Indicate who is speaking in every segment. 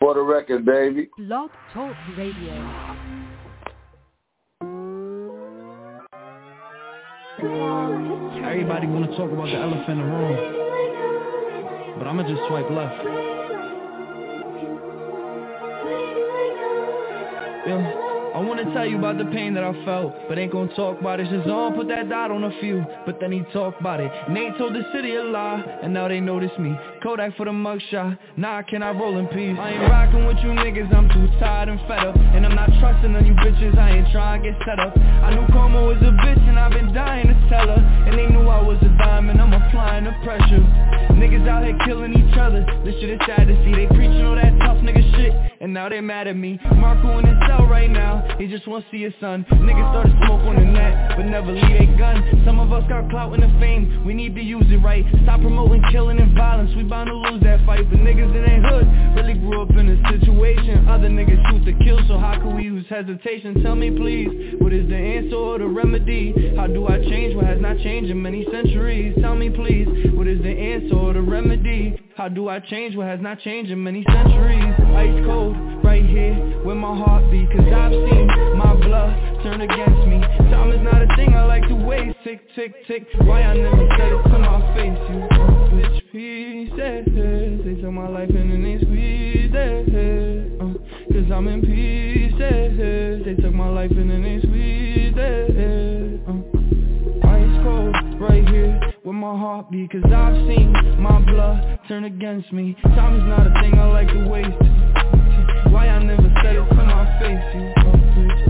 Speaker 1: For the record, baby.
Speaker 2: Blog Talk Radio.
Speaker 3: Everybody want to talk about the elephant in the room, but I'ma just swipe left. Yeah. I wanna tell you about the pain that I felt, but ain't gonna talk about it. Shazam put that dot on a few, but then he talked about it. And they told the city a lie, and now they notice me. Kodak for the mugshot, nah, can I roll in peace? I ain't rocking with you niggas, I'm too tired and fed up. And I'm not trusting none you bitches, I ain't trying to get set up. I knew karma was a bitch, and I've been dying to tell her. And they knew I was a diamond, I'm applying the pressure. Niggas out here killing each other, this shit is sad to see. They preaching all that tough nigga shit, and now they mad at me. Marco in his cell right now, he just wanna see his son. Niggas started smoke on the net, but never leave a gun. Some of us got clout in the fame, we need to use it right. Stop promoting killing and violence, we bound to lose that fight. But niggas in their hood really grew up in a situation. Other niggas shoot to kill, so how can we use hesitation? Tell me please, what is the answer or the remedy? How do I change what has not changed in many centuries? Tell me please, what is the answer or the remedy? How do I change what has not changed in many centuries? Ice cold, right here, where my heart beat. Cause I've seen my blood turn against me. Time is not a thing I like to waste. Tick, tick, tick, why I never said it to my face. You bitch pieces, they took my life and then they squeezed it. Cause I'm in pieces, they took my life and then they squeezed it. Ice cold, right here, where my heart beat. Cause I've seen my blood turn against me. Time is not a thing I like to waste. Why I never said it to my face, you bitch.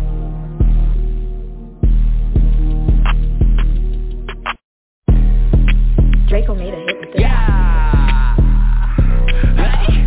Speaker 4: Draco made a hit with this.
Speaker 5: Yeah. Hey.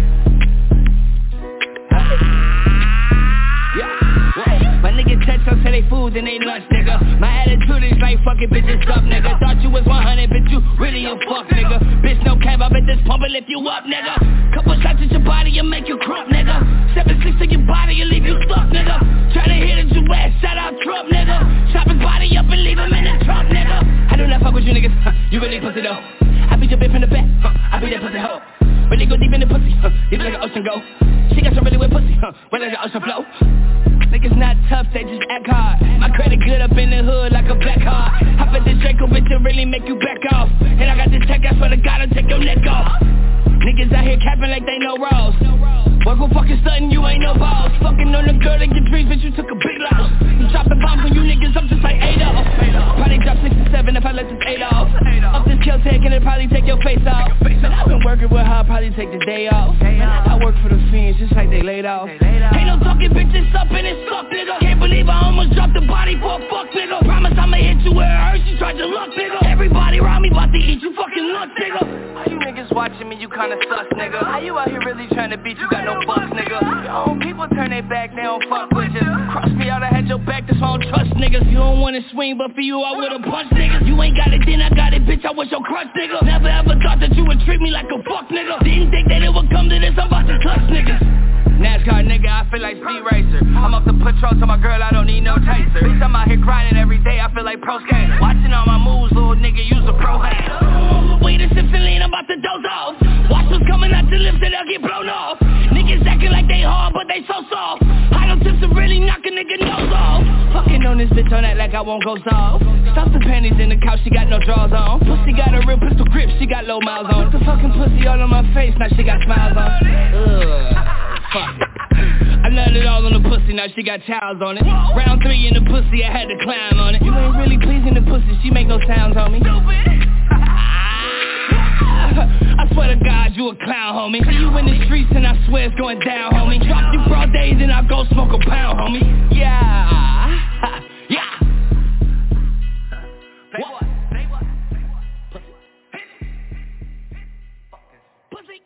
Speaker 5: Yeah. My niggas text us to they food and they lunch, nigga. My attitude is like fucking bitches up, nigga. Thought you was 100, but you really a fuck, nigga. Bitch, no cab, I bet this pump will lift you up, nigga. Couple shots at your body and make you crump, nigga. 7-6 to your body and leave you stuck, nigga. Try to hit it, you ass, shout out Trump, nigga. Chop his body up and leave him in the trunk, nigga. I do not fuck with you niggas, you really pussy though. I beat your bitch in the back, I beat that pussy hoe. Really go deep in the pussy, deep like an ocean go. She got some really wet pussy, wet like an ocean flow. Niggas not tough, they just act hard. My credit good up in the hood like a black card. Hop at this Draco bitch to really make you back off. And I got this tech, I swear to God I'll take your neck off. Niggas out here capping like they know Ross. Work on fucking stuntin', you ain't no balls. Fucking on the girl in your dreams, bitch, you took a big loss. You dropping bombs on you niggas, I'm just like 8 off. Probably drop 6 to 7 if I let this 8 off. Up this kill tag and it probably take your face off. Man, I've been working with her, I'll probably take the day off. I work for the fiends, just like they laid off. Ain't no talking bitches up in this suck, nigga. Can't believe I almost dropped the body for a fuck, nigga. Promise I'ma hit you where it hurts, you tried to luck, nigga. Everybody around me about to eat you fucking luck, nigga. Why you niggas watching me, you kinda sus, nigga. How you out here really trying to beat, you got no bucks, nigga. Your own people turn their back, they don't fuck with you. Cross me out, I had your back, that's why I don't trust niggas. You don't wanna swing, but for you I would've punched niggas. You ain't got it, then I got it, bitch, I was your crush, nigga. Never ever thought that you would treat me like a fuck, nigga. Didn't think that it would come to this, I'm about to clutch niggas. NASCAR nigga, I feel like Speed Racer. I'm off the patrol to my girl, I don't need no chaser. Bitch, I'm out here grinding every day, I feel like pro skater. Watching all my moves, little nigga, use a pro hater. Wait a sips and lean, I'm about to doze off. Watch what's coming out your lips and they'll get blown off. Niggas acting like they hard, but they so soft. High tips and really knock a nigga nose off. Fucking on this bitch on that like I won't go soft. Stuff the panties in the couch, she got no drawers on. Pussy got a real pistol grip, she got low miles on. Put the fucking pussy all on my face, now she got smiles on. Fuck. I nutted all on the pussy, now she got childs on it. Round 3 in the pussy, I had to climb on it. You ain't really pleasing the pussy, she make no sounds on me. I swear to God, you a clown, homie. See you in the streets and I swear it's going down, homie. Drop you broad days and I go smoke a pound, homie. Yeah, yeah. What? Pussy.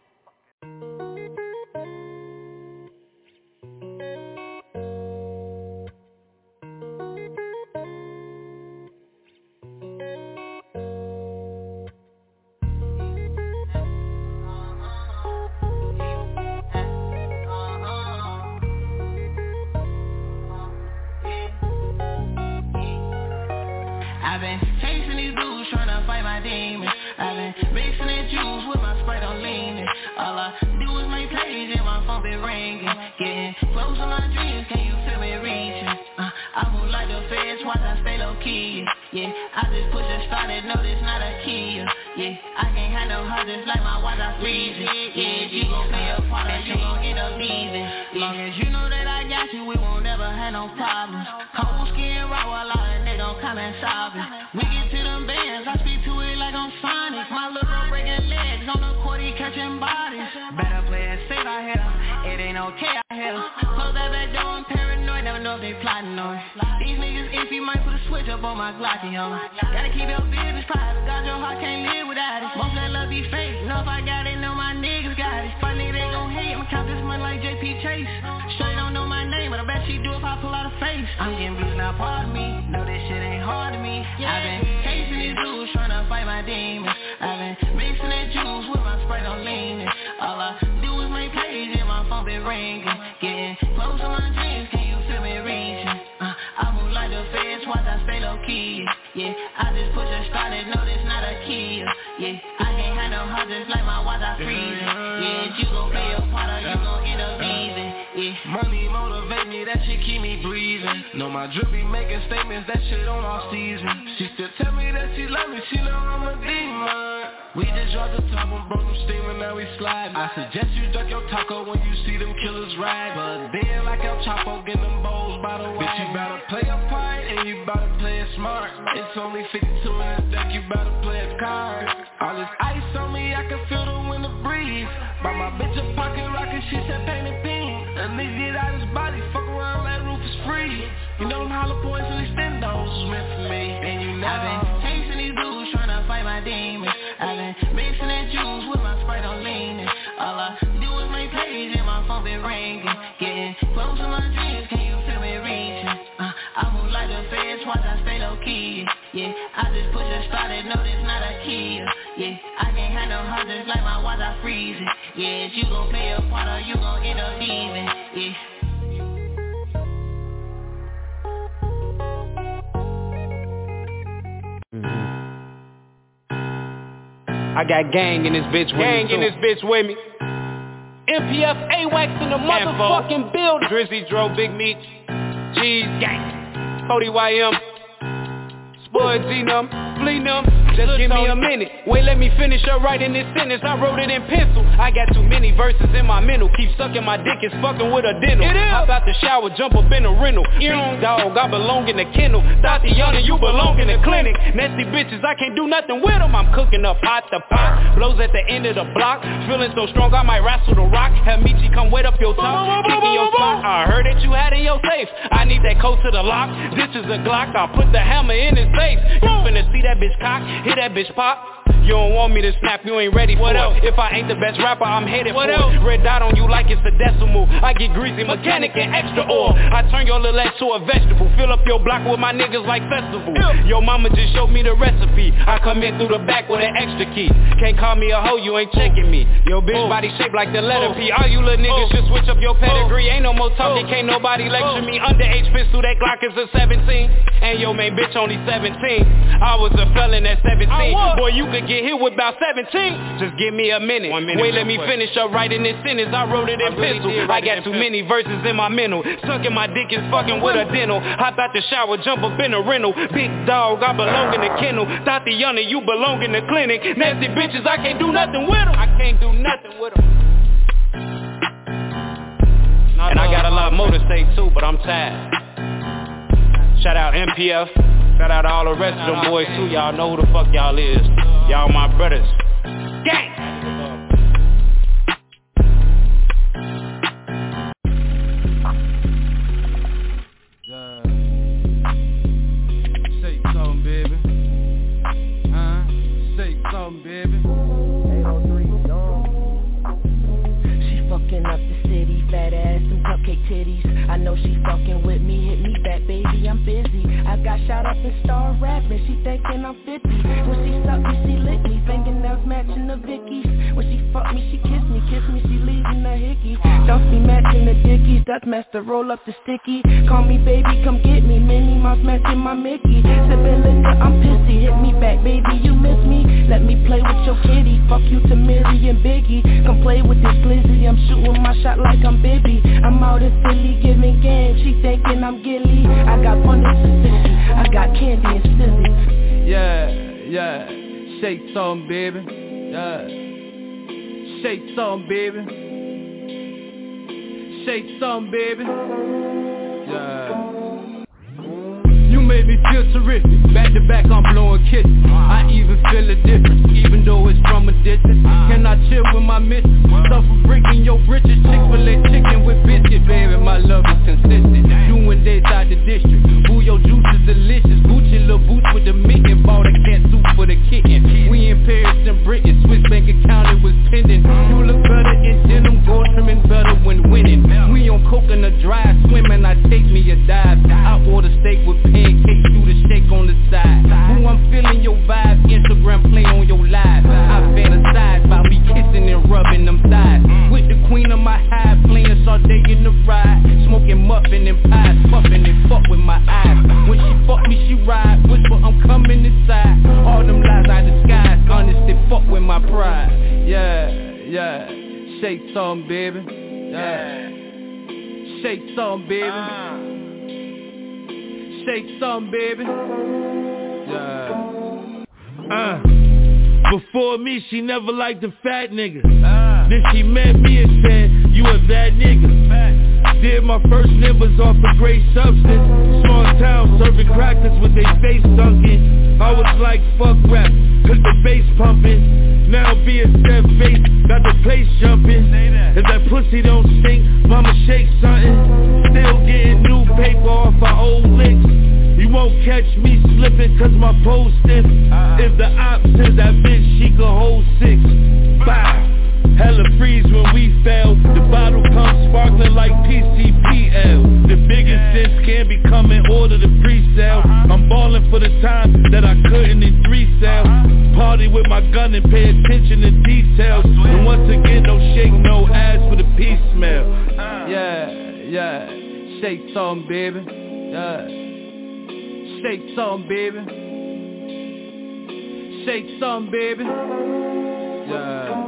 Speaker 5: I freeze it. Yeah, if you gon' play a part, then you gon' end up leaving. Long as you know that I got you, we won't ever have no problems. Cold skin, rock while out, and they gon' come and solve it. We get to them bands, I speak to it like I'm Sonic. My little bro breaking legs on the court, he catching bodies. Better play it safe out here, it ain't okay out here. Close that back door, I'm paranoid, never know if they plotting on it. These niggas iffy, might put a switch up on my Glocky, yo. Gotta keep your business private, got your heart, can't live without it. Most that love be fake, know if I got it, know my niggas got it. Funny they gon' hate, I'ma count this money like JP Chase. Sure you don't know my name, but I bet she do if I pull out a face. I'm getting blues, now pardon me, know this shit ain't hard to me. I've been chasing these dudes, tryna fight my demons. I've been mixing that juice with my Sprite on leaning. All I do is make plays and my phone been ringing. Getting close to my dreams, can you feel me reaching? I move like the feds, watch I stay low key. Yeah, I just push a start and know this not a key. Yeah, I can't have no hundreds like my watch I freezing. Yeah, if you gon' play your part or you gon' end up leaving. Yeah, money motivate me, that shit keep me breathing. Know my drip be making statements, that shit on all season. She still tell me that she love me, she know I'm a demon. We just dropped the top and broke them steaming, now we slide. I suggest you duck your taco when you see them killers ride. But then like El Chapo, get them bowls by the way. Bitch, you better play a part and you better play it smart. It's only 52 in the deck, you better play a card. All this ice on me, I can feel the wind to breeze. Buy my bitch a pocket rocket, she said painted pink. A nigga get out his body, fuck around, that roof is free. You know them hollow points and extendos was meant for me. And you know I've been chasing these dudes, tryna fight my demons. I've been mixing that juice with my Sprite on leaning. All I do is make plays and my phone been ringing. Getting close to my dreams, can you feel me reaching? I move like the feds, watch I stay low key. Yeah, I just push a start and know this not a key. Yeah, I can't have no hundreds like my watch I freeze it. Yeah, if you gon' play a part or you gon' end up leaving. Yeah.
Speaker 1: I got gang in this bitch with me. Gang in this bitch with me. MPF AWACS in the motherfucking building. Drizzy Dro, Big Meat, Cheese Gang, Cody YM, Spud Genum, Fleanum. Just give me a minute. Wait, let me finish up writing this sentence. I wrote it in pencil. I got too many verses in my mental. Keep sucking my dick and fucking with a dental. Hop out the shower, jump up in a rental. Big dog, I belong in the kennel. Tatiana, you belong in the clinic. Nasty bitches, I can't do nothing with them. I'm cooking up pot to pot. Blows at the end of the block. Feeling so strong, I might wrestle the rock. Have Michi come wet up your top. Kicking your spot. I heard that you had in your safe. I need that code to the lock. This is a Glock. I'll put the hammer in his face. You finna see that bitch cock. Hit that bitch pop. You don't want me to snap, you ain't ready for it. If I ain't the best rapper, I'm headed for it. Red dot on you like it's a decimal. I get greasy, mechanic and extra oil. I turn your little ass to a vegetable. Fill up your block with my niggas like festival. Your mama just showed me the recipe. I come in through the back with an extra key. Can't call me a hoe, you ain't checking me. Your bitch body shaped like the letter P. All you little niggas should switch up your pedigree. Ain't no more talking, can't nobody lecture me. Underage pistol, that Glock is a 17. And your main bitch only 17. I was a felon at 17. Boy, you could get hit with about 17. Just give me a minute. Wait, let me finish up writing this sentence. I wrote it in pencil. I got too many verses in my mental. Sucking my dick is fucking with a dental. Hop out the shower, jump up in a rental. Big dog, I belong in the kennel. Tatiana, you belong in the clinic. Nasty bitches, I can't do nothing with them. I can't do nothing with them. And I got a lot more to say too, but I'm tired. Shout out MPF. Shout out to all the rest of them boys too. Y'all know who the fuck y'all is. Y'all my brothers. Gang!
Speaker 2: Say something, baby. Say something, baby.
Speaker 6: 803 Dawn. She fucking up the city, fat ass and cupcake titties. I know she fucking with me, hit me back, baby, I'm busy. I got shot up and start rapping, she thinking I'm 50. When she suck me, she lick me, fingernails matching the Vickies. When she fuck me, she kiss me, she leaving a hickey. Don't be matching the dickies, that's master, roll up the sticky. Call me baby, come get me, Minnie Mouse matching my Mickey. Sippin' liquor, I'm pissy, hit me back, baby, you miss me. Let me play with your kitty, fuck you to Mary and Biggie. Come play with this glizzy, I'm shooting my shot like I'm Bibby. I'm out in Philly giving game, she thinking I'm Gilly. I got fun and Sissy, I got candy and Sizzy.
Speaker 2: Yeah, shake some, baby. Yeah, Shake some, baby. Shake some, baby. Yeah. You made me feel terrific. Back to back, I'm blowing kisses. I even feel a difference, even though it's from a distance. Can I chill with my missus? Suffer breaking your britches. Chick-fil-A chicken with biscuit, baby. My love is consistent. Doing days out the district. Ooh, your juice is delicious. Gucci little boots with the mitten. Bought a cat suit for the kitten. We in Paris and Britain. Swiss bank account, it was pending. You look better in denim. Gold trimming better when winning. We on coconut drive. Swimming, I take me a dive. I order steak with pancakes. Do the shake on the side. Ooh, I'm feeling your vibe. Instagram play on your live. I fantasize about me kissing and rubbing them thighs. With the queen of my hive, playing Sade in the ride. Smoking muffin and pies, puffin' and fuck with my eyes. When she fuck me, she ride. Whisper, I'm coming inside. All them lies I disguise. Honestly, fuck with my pride. Yeah, yeah. Shake some, baby. Yeah. Shake some, baby. Shake some, baby. Yeah.
Speaker 7: Before me, she never liked a fat nigga. Then she met me and said, you a that nigga. Did my first numbers off a great substance. Small town serving crackers with their face sunken. I was like, fuck rap, cause the bass pumping. Now BSF face, got the place jumping. If that pussy don't stink, mama shake something. Still getting new paper off our old links. You won't catch me slipping cause my pole stiff. If the op says that bitch, she could hold 6. Bow. Hella freeze when we fell. The bottle comes sparkling like PCPL. The biggest dish can be coming, order the pre-sale. I'm ballin' for the time that I couldn't in 3 sales. Party with my gun and pay attention to details. And once again, no shake, no ass for the peace smell.
Speaker 2: Yeah, yeah. Shake some, baby. Yeah. Shake some, baby. Shake some, baby. Yeah.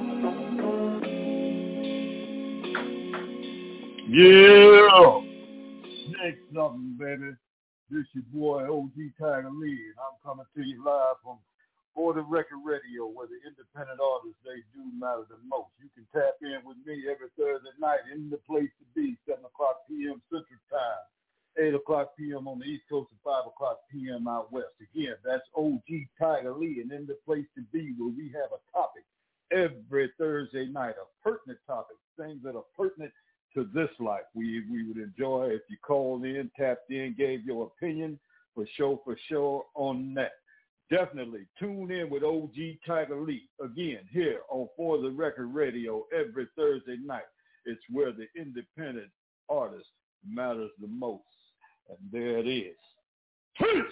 Speaker 8: Yeah. Shake something, baby. This your boy OG Tiger Lee, and I'm coming to you live from For the Record Radio, where the independent artists, they do matter the most. You can tap in with me every Thursday night in the place to be, 7 o'clock p.m. Central Time. 8 o'clock p.m. on the East Coast and 5 o'clock p.m. out west. Again, that's OG Tiger Lee, and in the place to be where we have a topic every Thursday night, a pertinent topic, things that are pertinent to this life. We would enjoy if you called in, tapped in, gave your opinion for sure on that. Definitely tune in with OG Tiger Lee, again, here on For the Record Radio every Thursday night. It's where the independent artist matters the most. And there it is. Peace!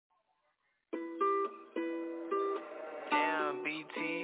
Speaker 9: Damn, BT.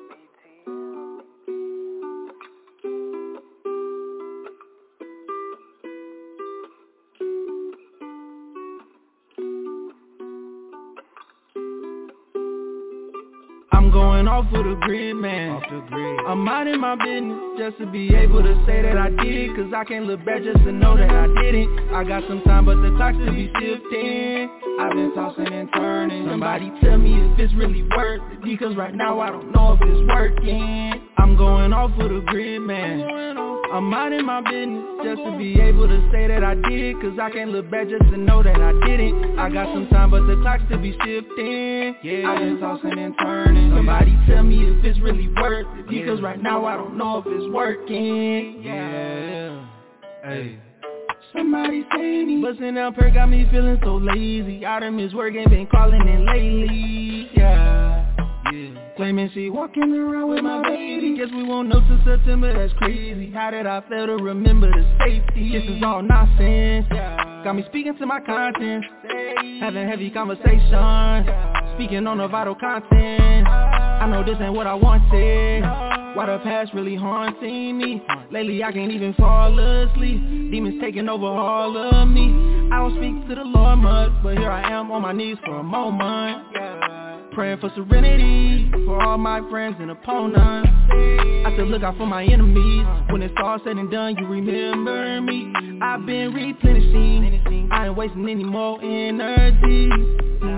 Speaker 3: I'm going off of the grid, man. I'm minding my business just to be able to say that I did it. Cause I can't look back just to know that I didn't. I got some time but the clock still be shifting. I've been tossing and turning. Somebody tell me if it's really worth it, because right now I don't know if it's working. I'm going off of the grid, man. I'm minding my business just to be able to say that I did. Cause I can't look back just to know that I didn't. I got some time but the clock still be shifting. Yeah, I've been tossing and turning. Somebody tell me if it's really worth it, because right now I don't know if it's working. Yeah, hey. Somebody say me. Bustin' down perk got me feeling so lazy. I done miss work, ain't been calling in lately. Yeah. Claiming she walking around with my baby. Guess we won't know till September, that's crazy. How did I fail to remember the safety? This is all nonsense. Got me speaking to my conscience, having heavy conversations, speaking on the vital content. I know this ain't what I wanted. Why the past really haunting me? Lately I can't even fall asleep. Demons taking over all of me. I don't speak to the Lord much, but here I am on my knees for a moment. Praying for serenity for all my friends and opponents. I said look out for my enemies. When it's all said and done, you remember me. I've been replenishing, I ain't wasting any more energy.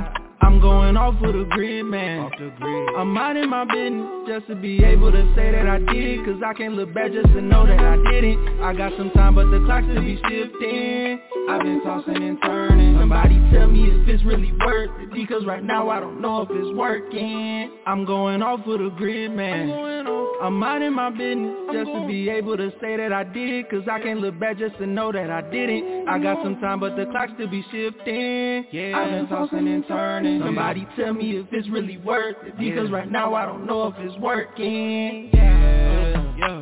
Speaker 3: I'm going off with a grid, man. I'm minding my business just to be able to say that I did it. Cause I can't look back just to know that I didn't. I got some time but the clock still be shifting. I've been tossing and turning. Somebody tell me if it's really worth it, because right now I don't know if it's working. I'm going off with a grid, man. I'm minding my business just to be able to say that I did it. Cause I can't look back just to know that I didn't. I got some time but the clock still be shifting. I've been tossing and turning. Somebody tell me if it's really worth it, because right now I don't know if it's working. Yeah.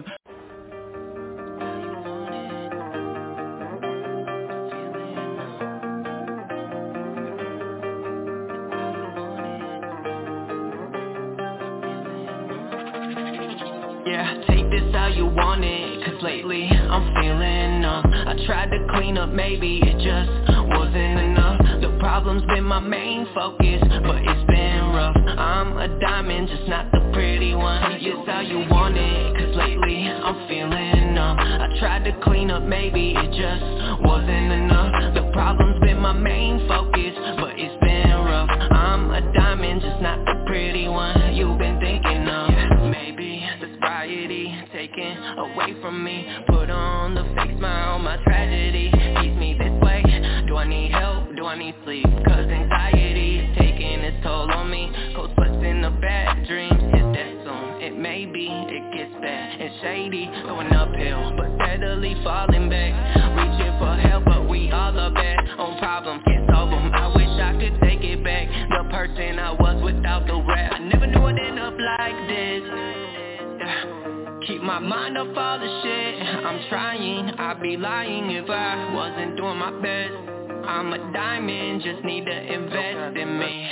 Speaker 9: Take this how you want it, cause lately I'm feeling numb. I tried to clean up, maybe it just wasn't enough. The problem's been my main focus, but it's been rough. I'm a diamond, just not the pretty one. Take this how you want it, cause lately I'm feeling numb. I tried to clean up, maybe it just wasn't enough. The problem's been my main focus, but it's been rough. I'm a diamond, just not the pretty one you've been thinking of. Maybe the sobriety taken away from me, put on the fake smile, my tragedy keeps me this way. Do I need help? Do I need sleep? Cause anxiety is taking its toll on me. Cold sweats in the bad dreams, hit that soon. It may be, it gets bad and shady, going uphill but steadily falling back. Reaching for help but we all are bad on problems, can't solve them. I wish I could take it back, the person I was without the rap. I never knew I'd end up like this. Keep my mind off all the shit I'm trying, I'd be lying if I wasn't doing my best. I'm a diamond, just need to invest in me.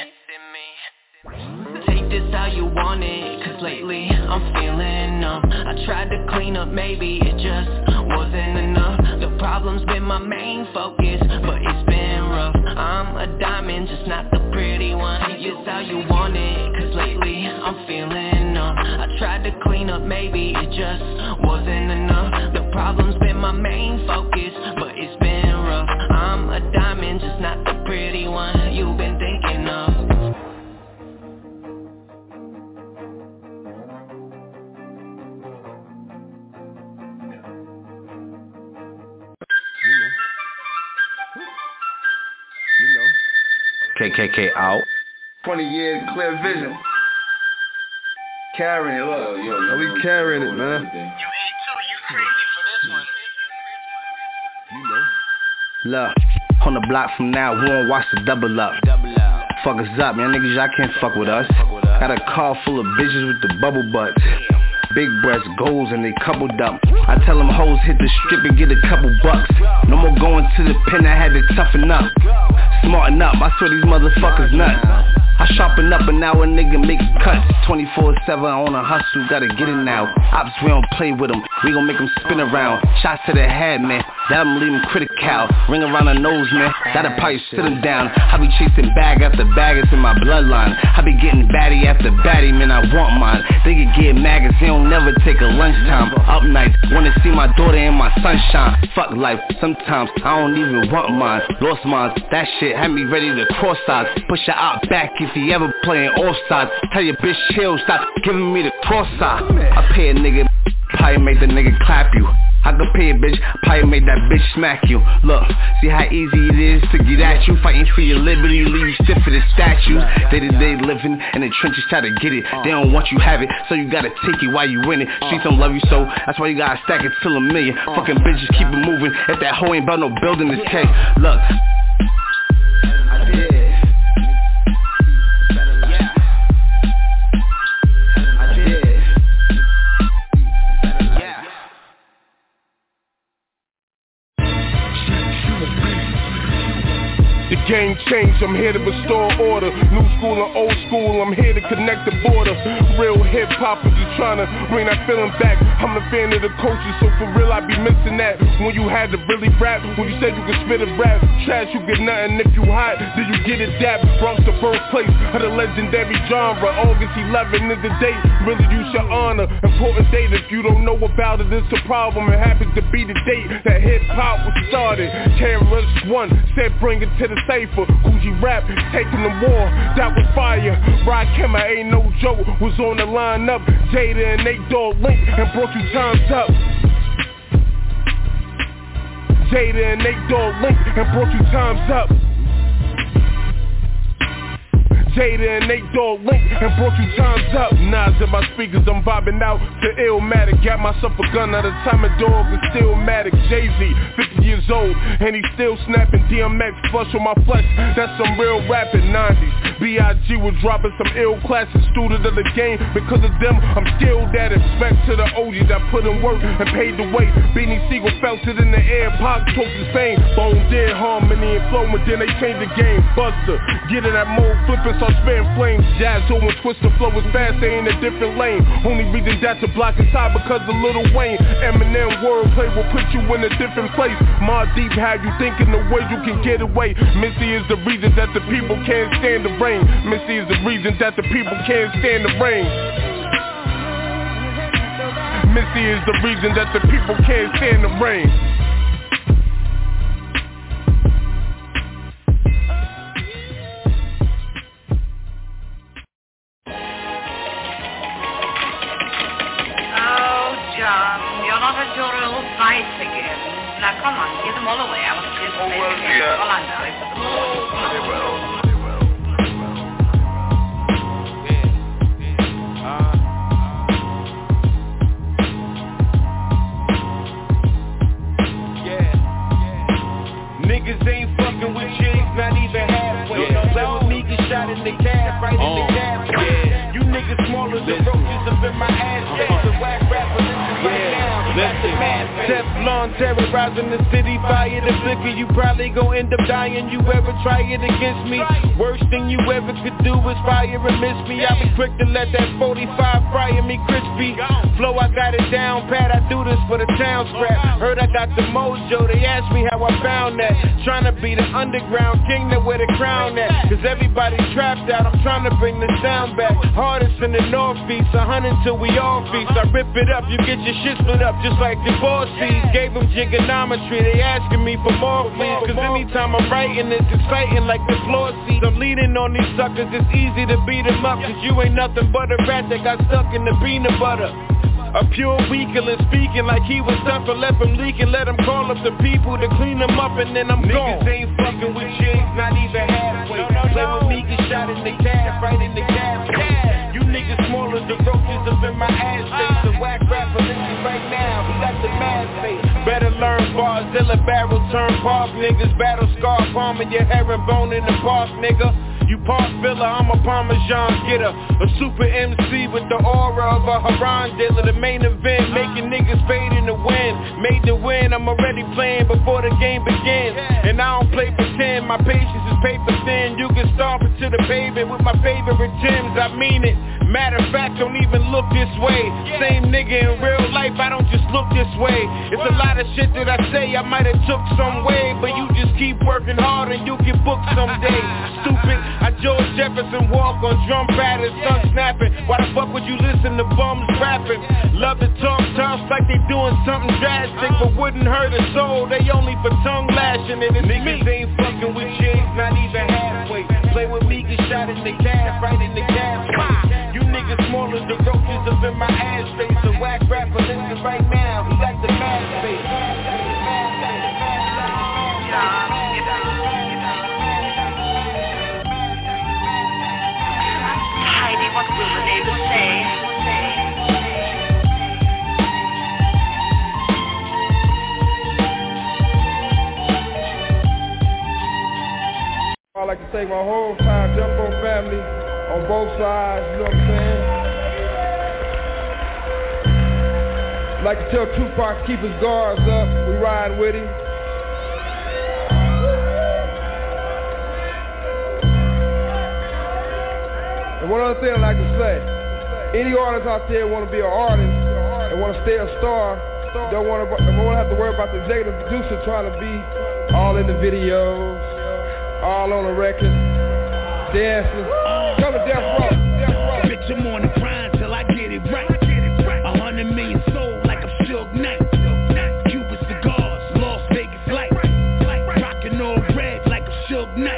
Speaker 9: Take this how you want it, cause lately I'm feeling numb. I tried to clean up, maybe it just wasn't enough. The problem's been my main focus, but it's been rough. I'm a diamond, just not the pretty one. Take this how you want it, cause lately I'm feeling numb. I tried to clean up, maybe it just wasn't enough. The problem's been my main focus, but it's been rough. I'm a diamond, just not the pretty one you've been thinking of.
Speaker 10: KKK out. 20 years, clear vision. Carrying it, look. Yo, we carrying it, man.
Speaker 11: You crazy for this one.
Speaker 10: You know. Look, on the block from now, we won't watch the double up. Fuck us up, man, niggas, y'all can't fuck with us. Got a car full of bitches with the bubble butts. Big breast goals and they coupled up. I tell them hoes hit the strip and get a couple bucks. No more going to the pen, I had to toughen up. Smarten up, I swear these motherfuckers nuts. I sharpen up and now a nigga makes cuts. 24/7 on a hustle, gotta get it now. Ops, we don't play with them, we gon' make them spin around. Shots to the head, man, that'll leave them critical. Ring around the nose, man, that'll probably sit them down. I be chasing bag after bag, it's in my bloodline. I be getting baddie after baddie, man, I want mine. They can get mad cause they don't never take a lunchtime. Up nights, wanna see my daughter in my sunshine. Fuck life, sometimes I don't even want mine. Lost mine, that shit had me ready to cross sides. Push her out back if he ever playing offside. Tell your bitch chill, stop giving me the cross side. I pay a nigga, probably make the nigga clap you. I could pay a bitch, probably make that bitch smack you. Look, see how easy it is to get at you. Fighting for your liberty, leave you stiff for the statues. Day-to-day living in the trenches, try to get it. They don't want you have it, so you gotta take it while you win it. Streets don't love you, so that's why you gotta stack it till $1 million. Fucking bitches keep it moving. If that hoe ain't about no building, this cake. Look, I did.
Speaker 12: The game changed, I'm here to restore order. New school and old school, I'm here to connect the border. Real hip-hoppers is trying to bring that feeling back. I'm a fan of the culture, so for real I be missing that. When you had to really rap, when you said you could spit a rap. Trash, you get nothing, if you hot, then you get it dap. Bronx the birthplace of the legendary genre. August 11 is the date, really you should honor. Important date, if you don't know about it, it's a problem. It happens to be the date that hip-hop was started. KRS-One said bring it to the the safer. Coogee rap, taking the war, that was fire. Rod Kemmer, ain't no joke, was on the lineup. Jada and Nate Dogg Link and brought you times up. Jada and Nate Dogg Link and brought you times up. Jada and Nate Dogg Link and brought you times up. Nas in my speakers, I'm vibing out to Illmatic. Got myself a gun out of Tommy Dog and Stillmatic. Jay-Z, 50 years old, and he still snapping. DMX, flush on my flesh, that's some real rapping. 90s, B.I.G. was dropping some ill classics. Student of the game, because of them, I'm skilled at it. Respect to the OGs that put in work and paid the way. Beanie Siegel felt it in the air, Pac took his fame. Bone dead, harmony and flow, and then they changed the game. Buster, get in that mode, flipping, start spitting flames. Jazz and twist the flow is fast, they in a different lane. Only reason that to block his side because of Lil Wayne. Eminem wordplay will put you in a different place. More deep, how you thinking the way you can get away. Missy is the reason that the people can't stand the rain. Missy is the reason that the people can't stand the rain. Missy is the reason that the people can't stand the rain.
Speaker 13: Now come on, give them all away. I want to see them again. Orlando.
Speaker 1: Niggas ain't fucking with chicks, not even halfway. Play with me, get shot in the cab, right in the cab. You niggas smaller than roaches up in my ass. The whack rapper, listen right now. Teflon terrorizing the city, fire the flicker. You probably gon' end up dying. You ever try it against me? Worst thing you ever could do is fire and miss me. I be quick to let that 45 fry me crispy. Flow, I got it down pat. I do this for the town scrap. Heard I got the mojo. They asked me how I found that. Tryna be the underground king that wear the crown at. Cause everybody's trapped out. I'm trying to bring the sound back. Hardest in the northeast. 100 till we all feast. I rip it up. You get your shit split up. Just like the boss seeds, gave them trigonometry. They asking me for more please. Cause anytime I'm writing it's exciting like the floor seats. I'm leaning on these suckers, it's easy to beat them up. Cause you ain't nothing but a rat that got stuck in the peanut butter. A pure weakling speaking like he was done for left him leaking. Let him call up the people to clean him up and then I'm gone. Niggas ain't fucking with chicks, not even halfway. Play with me, get shot in the cab, right in the cab. You niggas smaller than roaches up in my ass face. The whack rapper, listen right now, he got the mad face. Better learn bars, Zilla barrel turn park niggas. Battle scar, palming your herringbone in the park, nigga. You park filler, I'm a Parmesan getter. A super MC with the aura of a Haran dealer. The main event, making niggas fade in the wind. Made the win, I'm already playing before the game begins. And I don't play pretend, my patience is paper thin. You can stomp it to the pavement with my favorite Timbs, I mean it. Matter of fact, don't even look this way. Same nigga in real life, I don't just look this way. It's a lot of shit that I say I might have took some way, but you just keep working hard and you get booked someday. Stupid, I George Jefferson walk on drum patterns, sun snapping. Why the fuck would you listen to bums rapping? Love to talk tough like they doing something drastic, but wouldn't hurt a soul. They only for tongue lashing and it's niggas me. Ain't fucking with chicks, not even halfway. Play with me, get shot in the cab, right in the cab. You niggas smaller than roaches up in my ass face. The whack rapper, listen right now, he got the mad face.
Speaker 13: Heidi, what will the neighbors say?
Speaker 14: I'd like to thank my whole entire Jumbo family on both sides, you know what I'm saying? I'd like to tell Tupac to keep his guards up, we riding with him. And one other thing I'd like to say, any artist out there want to be an artist and want to stay a star, don't want to have to worry about the executive producer trying to be all in the videos, all on the record, dancing. Come to Death Row.
Speaker 5: Bitch, I'm on the grind till I get it right. 100 million sold like a Suge Knight. Cuban cigars, Las Vegas light. Rockin' all red like a Suge Knight.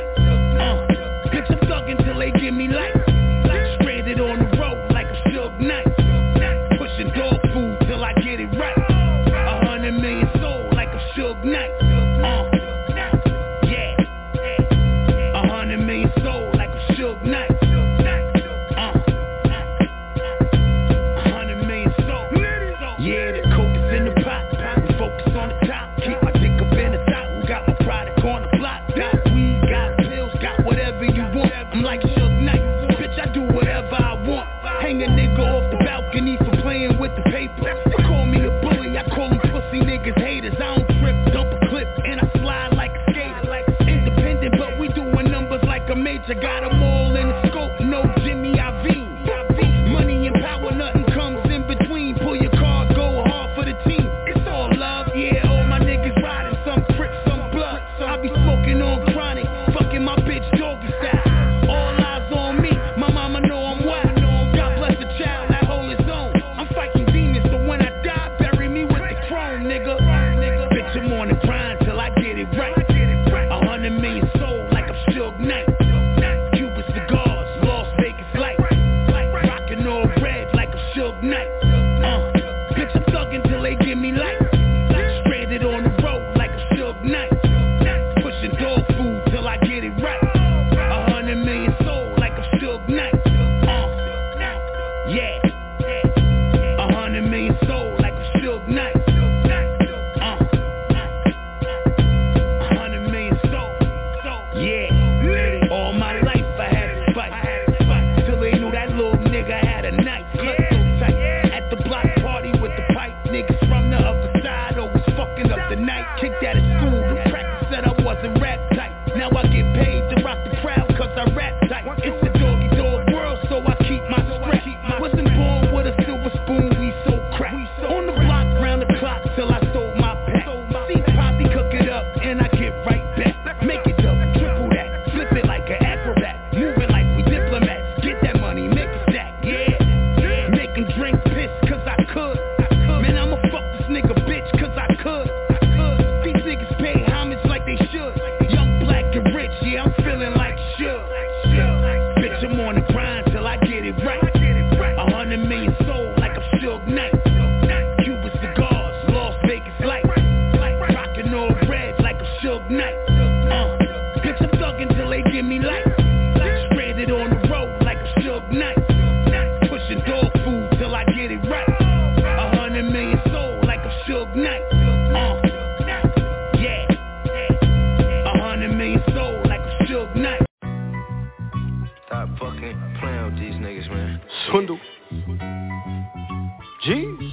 Speaker 5: Bitch, I'm on the grind till I get it right. 100 million sold like I'm Suge Knight. Cuban cigars, Las Vegas light. Rockin' all red like I'm Suge Knight. Bitch, I'm thuggin' till they give me light. Stranded on the road like I'm Suge Knight. Pushing dog food till I get it right. 100 million sold like I'm Suge Knight. Yeah. 100 million sold like I'm Suge Knight. 100 million sold. Yeah. All my life I had to fight. Till they knew that little nigga had a knife. Cut so tight. At the block party with the pipe. Niggas from the other side always fucking up the night. Kicked out of school. The practice said I wasn't rap tight. Now I get paid to rock the crowd cause I rap tight. It's a doggy dog world so I keep my scrap. Wasn't born with a silver spoon, we so crack. On the block round the clock till I sold my pack. See Poppy cook it up and I get right back. Make it up, triple that, flip it like an acrobat. Moving like we diplomats, get that money, make it stack, yeah. Making drink piss cause I could. Man, I'ma fuck this nigga bitch cause I could. These niggas pay homage like they should. Young, black and rich, yeah, I'm feeling like Suge. Bitch, I'm on the grind till I get it right. 100 million sold like I'm Suge Knight. Cuban cigars, Las Vegas light. Rockin' all red like I'm Suge Knight. Bitch, I'm thuggin' till they give me light. Stranded on the road like I'm Suge Knight. Pushing dog food till I get it right. 100 million sold like I'm Suge Knight. Yeah. 100 million sold like I'm Suge Knight.
Speaker 10: Stop fucking playing with these niggas, man.
Speaker 1: Swindle. Jeez.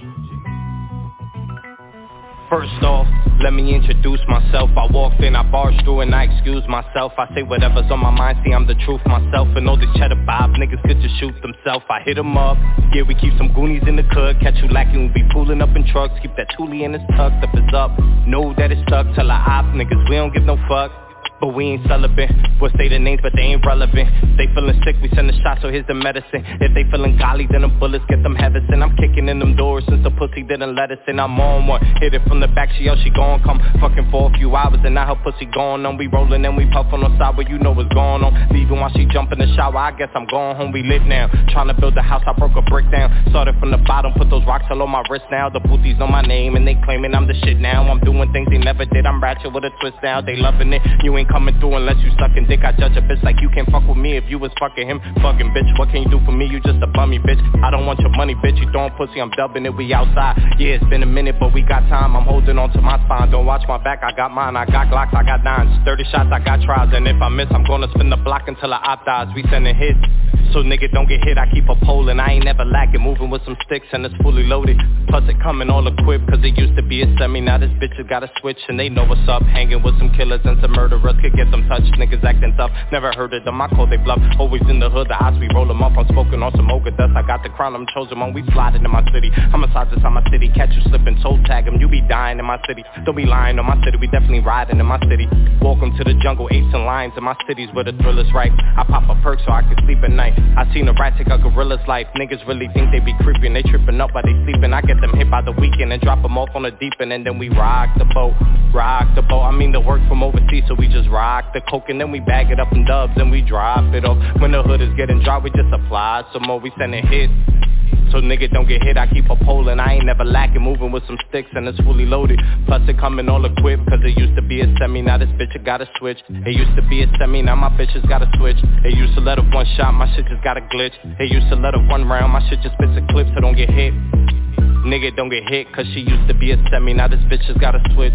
Speaker 1: First off, let me introduce myself. I walked in, I barged through and I excuse myself. I say whatever's on my mind, see I'm the truth myself. And all this cheddar bob, niggas could just shoot themselves. I hit them up, yeah we keep some goonies in the cut. Catch you lacking, we be pulling up in trucks. Keep that toolie in his tucked, if it's up, know that it's stuck. Tell our op niggas, we don't give no fuck. But we ain't celibate. We'll say the names, but they ain't relevant. They feeling sick, we send a shot, so here's the medicine. If they feeling golly, then them bullets get them heaven. I'm kicking in them doors since the pussy didn't let us in. I'm on one, hit it from the back, she gon' come fucking for a few hours, and now her pussy gone on. We rollin' and we puffin' on side where you know what's going on. Leaving while she jump in the shower, I guess I'm going home. We lit now, tryna build a house, I broke a brick down. Started from the bottom, put those rocks all on my wrist now. The booties on my name, and they claiming I'm the shit now. I'm doing things they never did, I'm ratchet with a twist now. They loving it, you ain't coming through unless you sucking dick. I judge a bitch like you can't fuck with me if you was fucking him. Fucking bitch, what can you do for me? You just a bummy bitch. I don't want your money, bitch. You throwing pussy, I'm dubbing it. We outside. Yeah, it's been a minute, but we got time. I'm holding on to my spine. Don't watch my back. I got mine. I got Glocks. I got 9s. 30 shots. I got tries. And if I miss, I'm gonna spin the block until I op dies. We sending hits, so nigga don't get hit. I keep a pole and I ain't never lacking. Moving with some sticks and it's fully loaded. Plus it coming all equipped, cause it used to be a semi. Now this bitch has got a switch and they know what's up. Hanging with some killers and some murderers. Could get them touched. Niggas acting tough. Never heard of them. I call they bluff. Always in the hood. The odds we roll them up. I'm smoking on some Mocha dust. I got the crown. I'm chosen one. We sliding in my city. Homicides inside my city. Catch you slipping. Soul tag them. You be dying in my city. Don't be lying on my city. We definitely riding in my city. Welcome to the jungle. Apes and lions in my cities where the thrill is right. I pop a perk so I can sleep at night. I seen a rat take a gorilla's life. Niggas really think they be creeping. They tripping up while they sleeping. I get them hit by the weekend and drop them off on the deep end. And then we rock the boat. Rock the boat. I mean the work from overseas, so we just rock the coke. And then we bag it up in dubs and we drop it off. When the hood is getting dry, we just apply some more. We sending hits, so nigga don't get hit. I keep a pole and I ain't never lacking. Moving with some sticks and it's fully loaded. Plus it coming all equipped, cause it used to be a semi. Now this bitch it got a switch. It used to be a semi, now my bitch has got a switch. It used to let her one shot, my shit just got a glitch. It used to let her one round, my shit just spits a clip so don't get hit. Nigga don't get hit, cause she used to be a semi. Now this bitch just got a switch.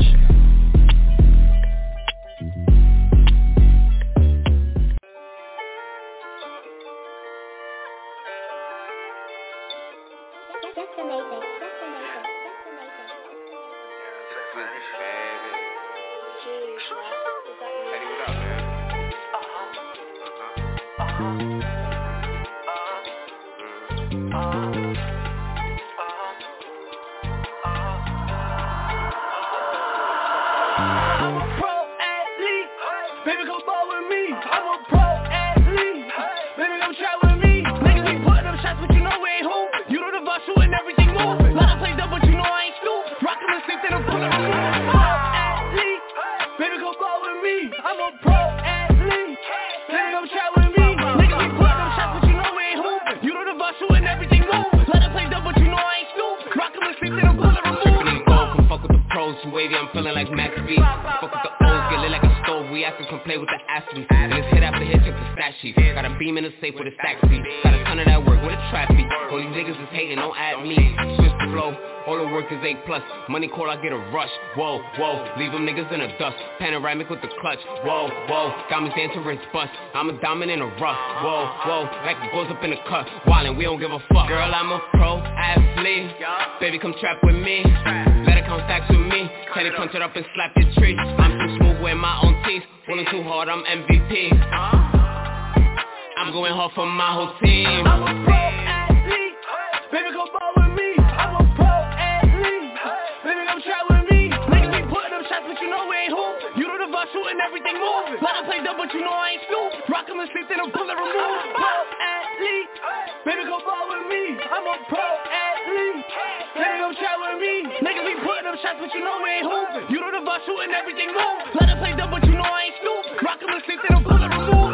Speaker 1: wavy, I'm feeling like Max B. Fuck with the O's, get lit like a stove. We have to come play with the athletes. And it's hit after hit, check the stat sheet. Got a beam in the safe with a stack seat. Got a ton of that work with a trap beat. All these niggas is hating, don't add me. Switch the flow. All the work is A+. Money call, I get a rush. Whoa, whoa, leave them niggas in the dust. Panoramic with the clutch. Whoa, whoa, diamonds dancing wrist bust. I'm a diamond in a rough. Whoa, whoa, like it goes up in the cut. Wildin', we don't give a fuck. Girl, I'm a pro athlete. Baby, come trap with me. Let it come stacks with me. Teddy punch it up and slap your tree. I'm too smooth with my own teeth. Rolling too hard, I'm MVP. I'm going hard for my whole team.
Speaker 5: I'm a pro athlete. Baby, come ball with me. I'm a pro athlete. Baby, come try with me. Niggas be putting up shots, but you know we ain't hooping. You know the bus shooting, everything moving. Let I play dumb, but you know I ain't stupid. Rock 'em and sleep, then I'm bullet removed. Pro athlete. Baby, come ball with me. I'm a pro athlete. Baby, come try with me. Niggas be putting up shots, but you know we ain't hooping. You know the bus shooting, everything moving. Let I play dumb, but you know I ain't stupid. Rock 'em and sleep, then I'm bullet removed.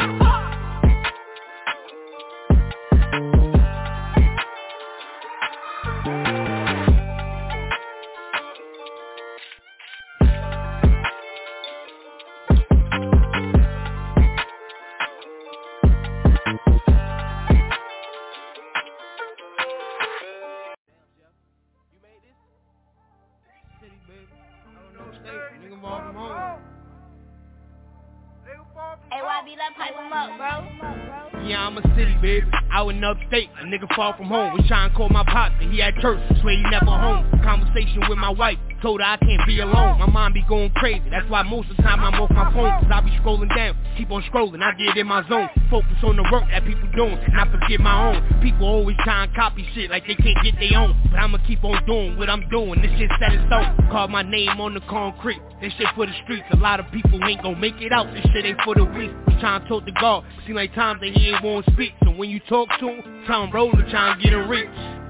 Speaker 15: Yeah, I'm a city, baby. Out in upstate, a nigga far from home. Was trying to call my pops, and he had church, swear he never home. Conversation with my wife, told her I can't be alone. My mind be going crazy, that's why most of the time I'm off my phone. Cause I be scrolling down, keep on scrolling, I get in my zone. Focus on the work that people doing, and I forget my own. People always try and copy shit like they can't get their own. But I'ma keep on doing what I'm doing, this shit set in stone. Carve my name on the concrete, this shit for the streets. A lot of people ain't gon' make it out, this shit ain't for the weak. Was trying to talk to God, seem like times that he ain't won't speak. So when you talk to him, tell him roll it, try and get a reach.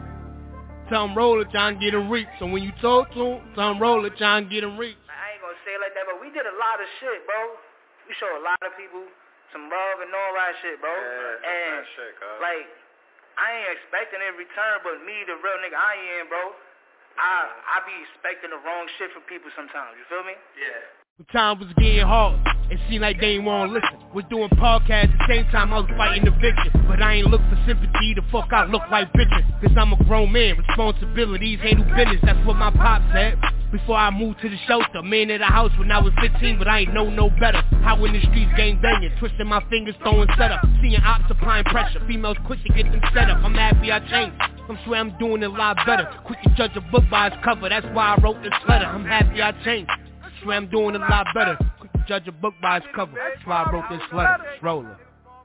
Speaker 15: Tell him roll it, try and get a reach. So when you talk to him, tell him roll it, try and get a reach.
Speaker 16: I ain't gonna say it like that, but we did a lot of shit, bro. We showed a lot of people some love and all that shit, bro.
Speaker 17: Yeah,
Speaker 16: and
Speaker 17: shit,
Speaker 16: like, I ain't expecting in return, but me, the real nigga I am, bro, I be expecting the wrong shit from people sometimes. You feel me? Yeah.
Speaker 15: When time was getting hard, it seemed like they ain't wanna listen. Was doing podcasts at the same time I was fighting eviction. But I ain't look for sympathy, the fuck I look like bitches. Cause I'm a grown man, responsibilities ain't no business, that's what my pop said. Before I moved to the shelter, man at the house when I was 15, but I ain't know no better. How in the streets gang banging, twisting my fingers, throwing setup. Seeing ops applying pressure, females quick to get them set up. I'm happy I changed, I'm swear I'm doing it a lot better. Quick to judge a book by its cover, that's why I wrote this letter. I'm happy I changed, I swear I'm doing it a lot better. Quick to judge a book by its cover, that's why I wrote this letter. Roller.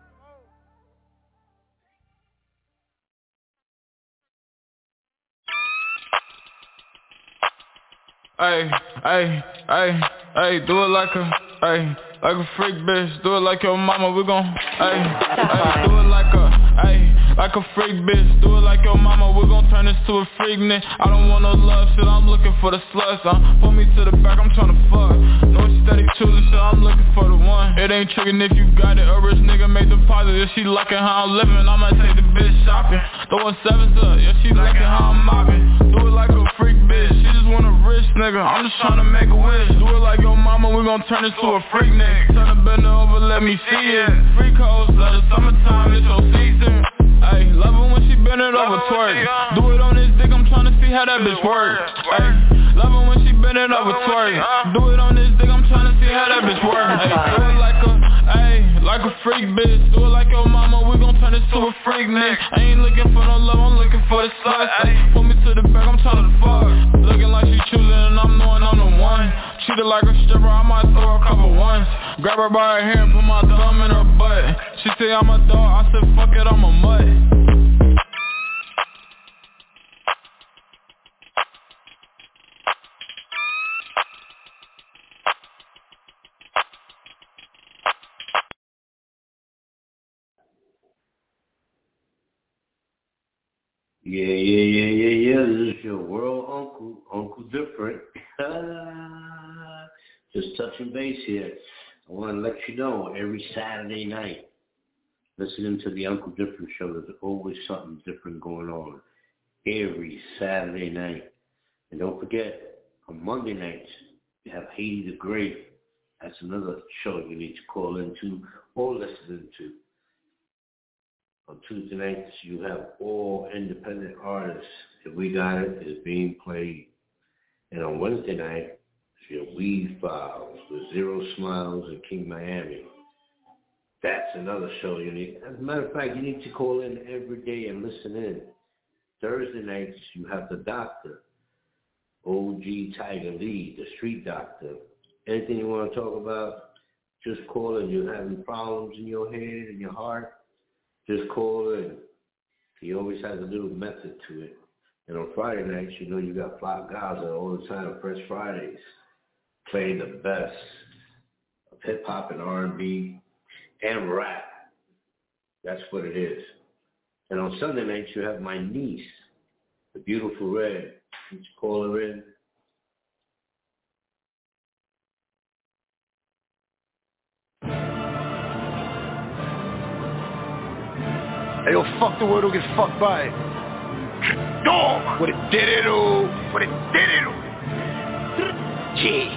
Speaker 18: Ay, ay, ay, ay, do it like a freak bitch, do it like your mama, we gon' ay, do it like a freak bitch, do it like your mama, we gon' turn this to a freak nigga. I don't want no love shit, I'm looking for the sluts, pull me to the back, I'm tryna fuck. No steady choosing shit, I'm looking for the one. It ain't trickin' if you got it, a rich nigga make deposit. If she liking how I'm living, I'ma take the bitch shopping. Throwing sevens up, yeah, she liking how I'm mopping. Do it like a freak bitch, she just want a rich nigga, I'm just tryna make a wish. Do it like your mama, we gon' turn this to a freak nigga. Turn the bender over, let me see it. Freak hoes, let the summertime, it's your season. Ay, love her when she bend it over, twerk. Do it on this dick, I'm tryna see how that bitch work. Ay, love her when she bend it over, twerk. Do it on this dick, I'm tryna see how that bitch work. Ay, do it like a freak bitch. Do it like your mama, we gon' turn this to a freak nigga. I ain't looking for no love, I'm looking for the sluts. Pull me to the back, I'm tryna fuck. Looking like she choosing and I'm knowing I'm the one. Treat her like a stripper, I might throw a couple ones. Grab her by her hair and put my thumb in her butt. She say I'm a dog, I said fuck it, I'm a mutt.
Speaker 19: Yeah. This is your world Uncle Different. Just touching base here. I want to let you know, every Saturday night, listening to the Uncle Different show, there's always something different going on. Every Saturday night. And don't forget, on Monday nights, You have Haiti the Great. That's another show you need to call into or listen to. On Tuesday nights, you have all independent artists. If We Got It is being played. And on Wednesday night, it's your Weed Files with Zero Smiles and King Miami. That's another show you need. As a matter of fact, you need to call in every day and listen in. Thursday nights, you have The Doctor, OG Tiger Lee, the Street Doctor. Anything you want to talk about, just call in. You're having problems in your head and your heart, just call in. He always has a little method to it. And on Friday nights, you know you got Fly Gaza all the time, Fresh Fridays, playing the best of hip-hop and R&B and rap. That's what it is. And on Sunday nights, you have my niece, the Beautiful Red. You call her in.
Speaker 17: Hey, yo, fuck the world, who gets fucked by it. Dog! What it did it do? What it did it do? Yeah.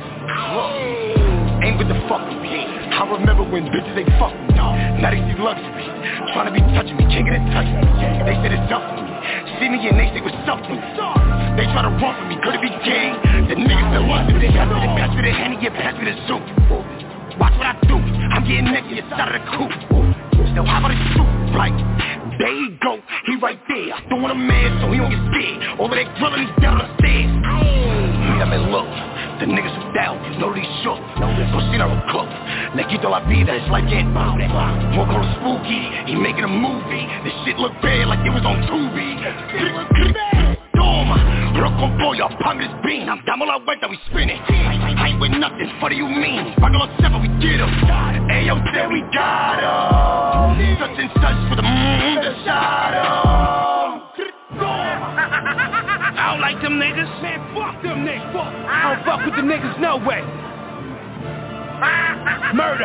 Speaker 17: Ain't with the fuck with me. I remember when bitches ain't fuck me. Now they see luxury. Trying to be touching me, can't get in touch with me. They said it's up for me. See me and they say what's up for me. They try to run with me, could it be gang? The niggas still want me. Pass me the Henny, yeah, pass me the soup. Watch what I do. I'm getting naked inside of the coop. Now how about a shoot? Like, there he go, he right there. I don't want a man so he don't get scared. Over there grilling, he's down the stairs. I mean, look, the niggas who down, know these shook. Cocina will cook. Nequito la vida, it's like it. Walk on spooky, he making a movie. This shit look bad like it was on Tubi. Toma, rock con pollo, palm this bean. Damos la vuelta, we spin it. I ain't with nothing, what do you mean? Pago los seven, we get em. Ayo, said we got em. Such and such for the shot em.
Speaker 15: I don't like them niggas. Man, fuck them niggas. I don't fuck with the niggas, no way. Murder.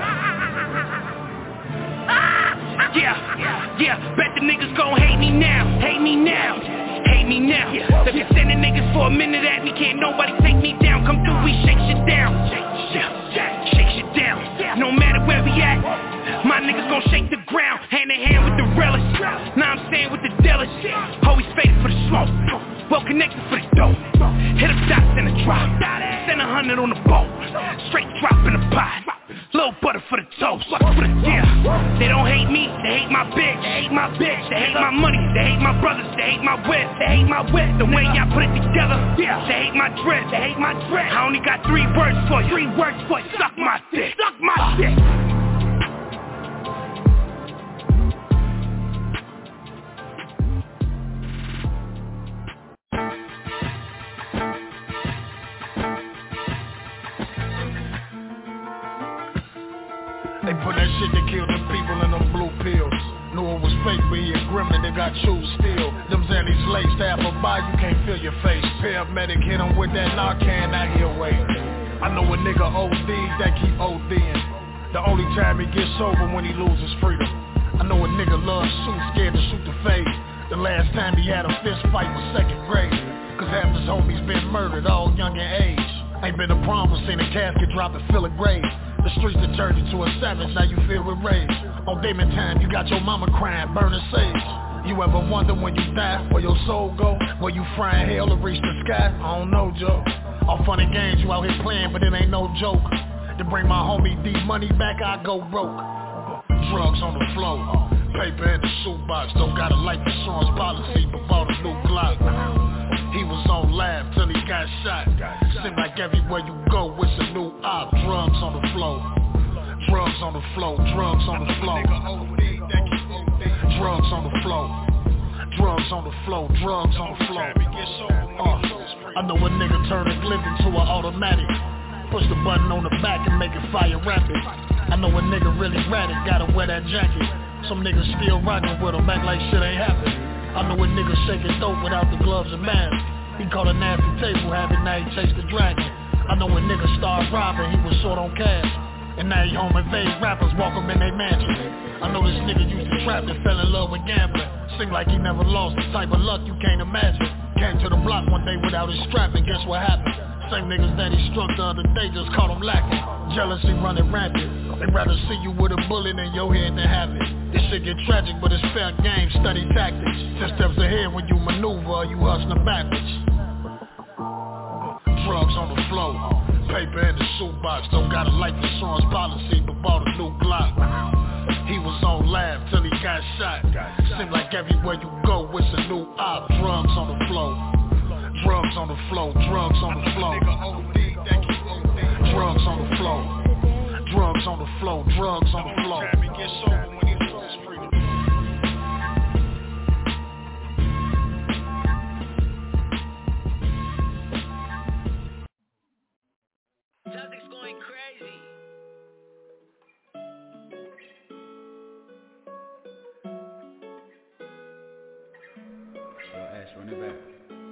Speaker 15: Yeah, bet the niggas gon' hate me now. Hate me now. They been sending niggas for a minute at me. Can't nobody take me down. Come through, we shake shit down. Shake shit down. No matter where we at, my niggas gon' shake the ground. Hand in hand with the relish. Now I'm staying with the dealers. Always faded for the smoke. Well connected for the dope. Hit up dots in the drop. Send 100 on the boat. Straight drop in the pot. Little butter for the toast. Yeah. They don't hate me, they hate my bitch. They hate my bitch. They hate my money. They hate my brothers. They hate my whip. They hate my whip. The way y'all put it together. Yeah. They hate my dress. They hate my dress. I only got 3 words for you. 3 words for you. Suck my dick. Suck my dick.
Speaker 17: They put that shit to kill the people in them blue pills. Knew it was fake, but he a gremlin, they got chewed still. Them Xannies laced, half a bar, you can't feel your face. Paramedic hit him with that Narcan, now he away. I know a nigga OD that keep ODing. The only time he gets sober when he loses freedom. I know a nigga loves shoot, scared to shoot the fade. The last time he had a fist fight was 2nd grade. Cause half his homies been murdered, all young in age. Ain't been a problem, seen a casket drop and fill a grave. The streets that turned you to a savage, now you feel with rage. On demon time, you got your mama crying, burning sage. You ever wonder when you die, where your soul go? Where you frying hell to reach the sky? I don't know, Joe. All funny games, you out here playing, but it ain't no joke. To bring my homie D money back, I go broke. Drugs on the floor, paper in the shoebox. Don't got a life insurance policy, but bought a new Glock. He was on live till he got shot. Seem like everywhere you go, it's a new op. Drugs on the floor. Drugs on the floor. Drugs on the floor. Drugs on the floor. Drugs on the floor. Drugs on the floor. I know a nigga turn a Glizzy into an automatic. Push the button on the back and make it fire rapid. I know a nigga really ratted, gotta wear that jacket. Some niggas still rockin' with him, act like shit ain't happened. I know a nigga shaking dope without the gloves and mask. He caught a nasty table habit, now he chased the dragon. I know a nigga started robbing, he was short on cash. And now he home invade rappers, walk him in their mansion. I know this nigga used to trap and fell in love with gambling. Seem like he never lost, the type of luck you can't imagine. Came to the block one day without his strap and guess what happened? Same niggas that he struck the other day just caught him lacking. Jealousy running rampant. They'd rather see you with a bullet in your head than have it. This shit get tragic, but it's fair game, study tactics. 10 steps ahead when you maneuver, you hustling backwards. Drugs on the floor, paper in the shoebox. Don't got a life insurance policy, but bought a new Glock. He was on lab till he got shot. Seems like everywhere you go, it's a new op. Drugs on the floor, drugs on the floor, drugs on the floor. Drugs on the floor, drugs on the floor, drugs on the floor.
Speaker 5: Celtics going crazy.
Speaker 2: Run it back.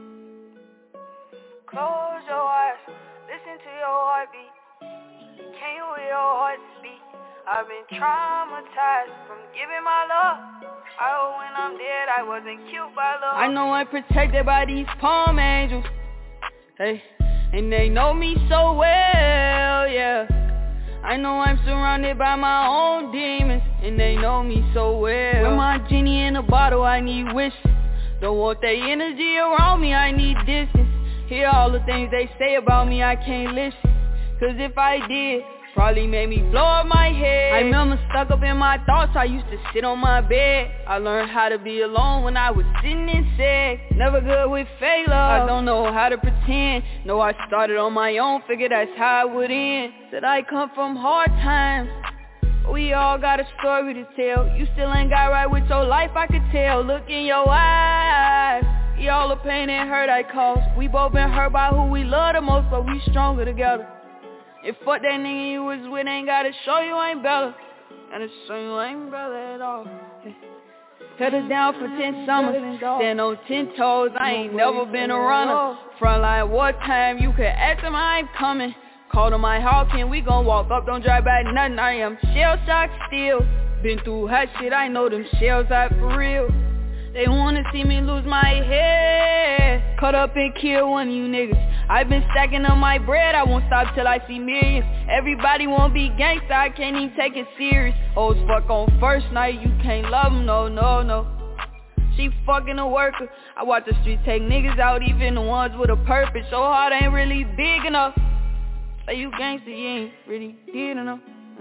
Speaker 20: Close your eyes, listen to your heartbeat. Can you hear your heart speak? I've been traumatized from giving my love. I hope when I'm dead I wasn't killed by love.
Speaker 21: I know I'm protected by these palm angels. Hey, and they know me so well, yeah. I know I'm surrounded by my own demons, and they know me so well. With my genie in a bottle, I need wishes. Don't want that energy around me, I need distance. Hear all the things they say about me, I can't listen. Cause if I did, probably made me blow up my head. I remember stuck up in my thoughts, I used to sit on my bed. I learned how to be alone when I was sitting in sick. Never good with fake love, I don't know how to pretend. No, I started on my own, figured that's how it would end. Said I come from hard times, we all got a story to tell. You still ain't got right with your life, I could tell. Look in your eyes, all the pain and hurt I caused. We both been hurt by who we love the most, but we stronger together. And fuck that nigga you was with, ain't gotta show you ain't better. Gotta show you ain't better at all. Held us down for 10 summers, stand on 10 toes, I ain't never been a runner. Frontline wartime, you can ask them I ain't coming. Call to my Hawkin, we gon' walk up, don't drive back nothing. I am shell shocked still. Been through hot shit, I know them shells out for real. They wanna see me lose my head. Caught up and kill one of you niggas. I've been stacking up my bread, I won't stop till I see millions. Everybody wanna be gangsta, I can't even take it serious. Old fuck on first night, you can't love them, no. She fucking a worker. I watch the streets take niggas out, even the ones with a purpose. So hard ain't really big enough. Say you gangsta, you ain't really did enough.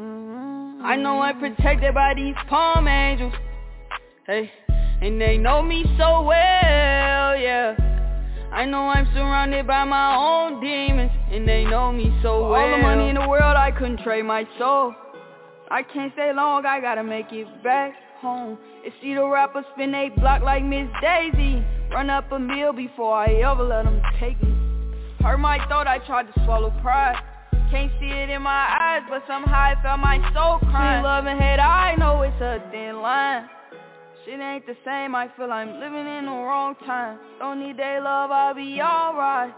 Speaker 21: I know I'm protected by these palm angels. Hey, and they know me so well, yeah. I know I'm surrounded by my own demons, and they know me so well. All the money in the world, I couldn't trade my soul. I can't stay long, I gotta make it back home. And see the rappers spin they block like Miss Daisy. Run up a meal before I ever let them take me. Hurt my throat, I tried to swallow pride. Can't see it in my eyes, but somehow I felt my soul crying. Love and hate, I know it's a thin line. Shit ain't the same, I feel I'm living in the wrong time. Don't need their love, I'll be alright.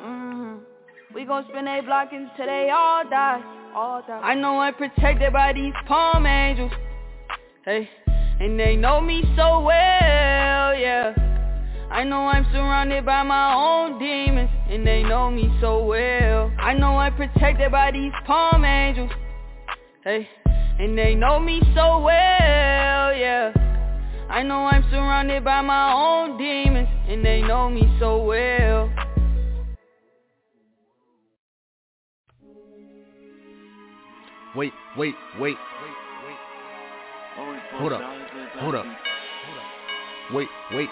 Speaker 21: We gon' spin they block until they all die. I know I'm protected by these palm angels. Hey, and they know me so well, yeah. I know I'm surrounded by my own demons, and they know me so well. I know I'm protected by these palm angels. Hey, and they know me so well, yeah. I know I'm surrounded by my own demons, and they know me so well.
Speaker 10: Wait. Hold up. Wait.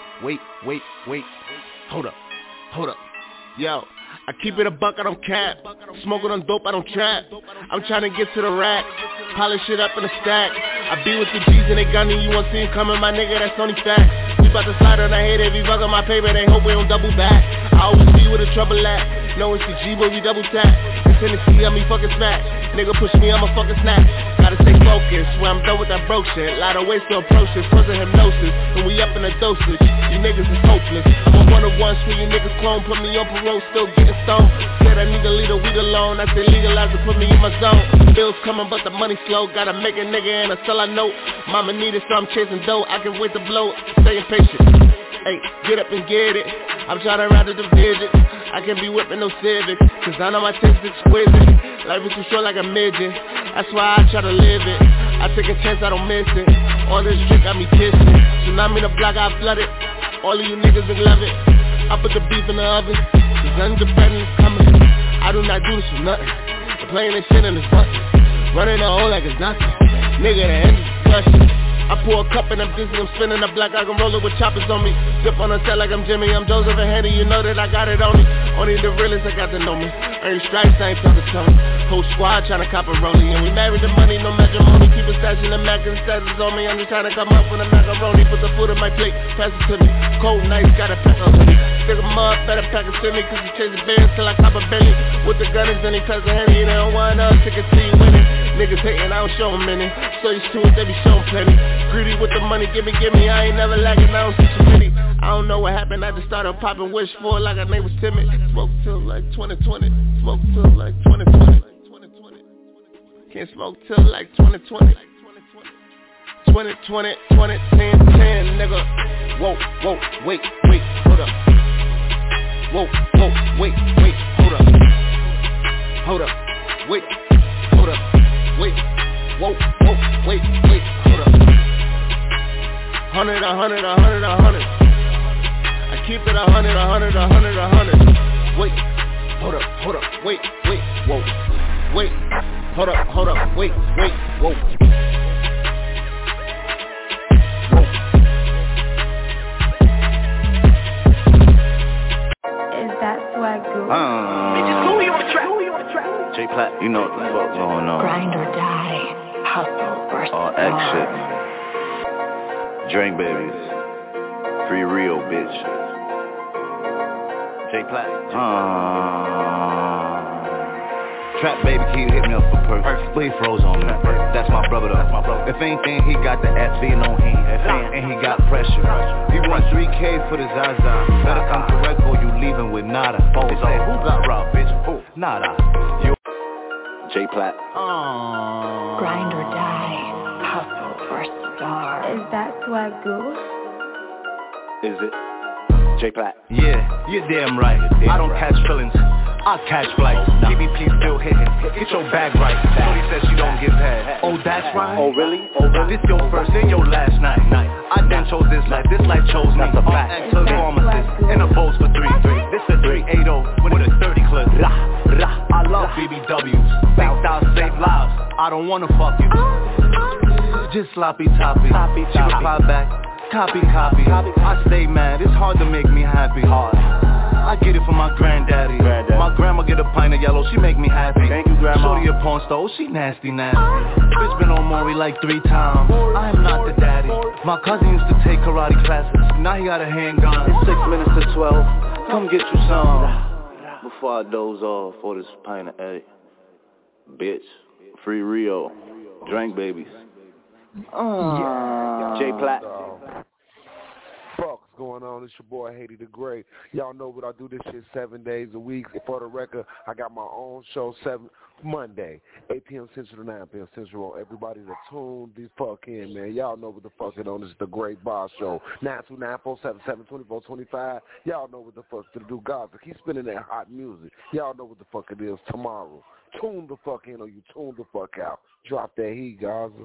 Speaker 10: Hold up. Yo, I keep it a buck, I don't cap. Smoking on dope, I don't trap. I'm trying to get to the rack. Polish it up in a stack. I be with the G's and they gunning. You won't see him coming, my nigga, that's only fact. We bout to slide on the head, every bug on my paper. They hope we don't double back. I always be where the trouble at. No, it's the G, but we double tap. In Tennessee, I'm me fucking smack. Nigga push me, I'ma fucking snap. Gotta stay focused, when I'm done with that broke shit. Lot of ways to approach this, causing hypnosis. And we up in the dosage, you niggas is hopeless. I'm a one-on-one, sweet you niggas clone. Put me on parole, still getting stoned. Said I need a leader, weed alone. I say legalize it, put me in my zone. Bills coming, but the money slow. Gotta make a nigga and I sell I know. Mama need it, so I'm chasing dough. I can wait to blow, staying patient. Hey, get up and get it.
Speaker 4: I'm tryna ride the division. I can't be whipping no Civic, cause I know my taste exquisite. Life is too short like a midget, that's why I try to live it. I take a chance, I don't miss it. All this shit got me kissing. Tsunami the block, I flood it. All of you niggas been love it. I put the beef in the oven, cause nothing better is coming. I do not do this for nothing. I'm playing this shit in this button. Running the hole like it's nothing. Nigga, the end is discussion. I pour a cup and I'm dizzy, I'm spinning a black, I can roll it with choppers on me. Dip on a set like I'm Jimmy, I'm Joseph and Henny, you know that I got it on me. Only the realest I got to know me. Earn stripes, I ain't talking tongue. Whole squad tryna cop a rollie, and we married to money, no matrimony. Keep a stash in the Mac and status on me. I'm just trying to come up with a macaroni. Put the food on my plate, pass it to me. Cold nights, gotta pack on me. Stick 'em up, better pack it to me, cause he chasing bands till I cop a belly. With the gunners and he cousin Henny, they don't want us, they can see you winning. Niggas hating, I don't show them any. So you see what they be showing plenty. Greedy with the money, gimme, I ain't never lacking, I don't see too many. I don't know what happened, I just started popping wish for like a name was timid. Smoke till like 2020, smoke till like 2020. Can't smoke till like 2020. 2020, 2010, nigga. Whoa, wait, hold up. Whoa, wait, hold up. Hold up, wait, hold up. Wait, whoa, wait, hold up. 100. I keep it 100. Wait, hold up, wait, whoa. Wait, hold up, wait, whoa.
Speaker 20: Is that swag good?
Speaker 10: Who you on track? J Platt, you know what the fuck going on.
Speaker 20: Grind or die, hustle versus
Speaker 10: all X shit. Drink babies. Free Rio, bitch. J Platt. Trap baby, he hit me up for perfect. But he froze on me. That's my brother though. If anything, he got the SV on him. And he got pressure. He wants 3K for the Zaza. Better come correct or you leaving with nada. They say, who got robbed, bitch? Who? Nada. You. J Platt.
Speaker 20: Grind or die, hustle versus star. Is that swag good?
Speaker 10: Is it? J Platt.
Speaker 4: Yeah, you're damn right. I don't catch feelings, I catch flights. DBP still hitting, get your bag right. Shorty says she don't give head. Oh, that's right.
Speaker 10: Oh, really?
Speaker 4: This your first and your last night. I then chose this life chose me. That's a fact. Pharmacist in a Bose for 3. This a 380 with a 30 clip. I love BBWs. Think thou save lives. I don't wanna fuck you. Just sloppy toppy. She reply back. Copy. I stay mad, it's hard to make me happy. I get it from my granddaddy. My grandma get a pint of yellow, she make me happy.
Speaker 10: Thank you, grandma.
Speaker 4: Shorty a porn star, she nasty. Bitch been on Maury like 3 times. I am not the daddy. My cousin used to take karate classes, now he got a handgun.
Speaker 10: It's 6 minutes to 12, come get you some. Before I doze off for this pint of Eddie. Bitch, Free Rio, drink babies. J Platt.
Speaker 22: Fuck's going on? It's your boy Haiti the Great. Y'all know what I do. This shit 7 days a week. For the record, I got my own show Monday, 8 p.m. Central to 9 p.m. Central. Everybody to tune the fuck in, man. Y'all know what the fuck it on. This is the Great Boss Show. 929-477-2425. Y'all know what the fuck to do. Gaza, keep spinning that hot music. Y'all know what the fuck it is tomorrow. Tune the fuck in or you tune the fuck out. Drop that heat, Gaza.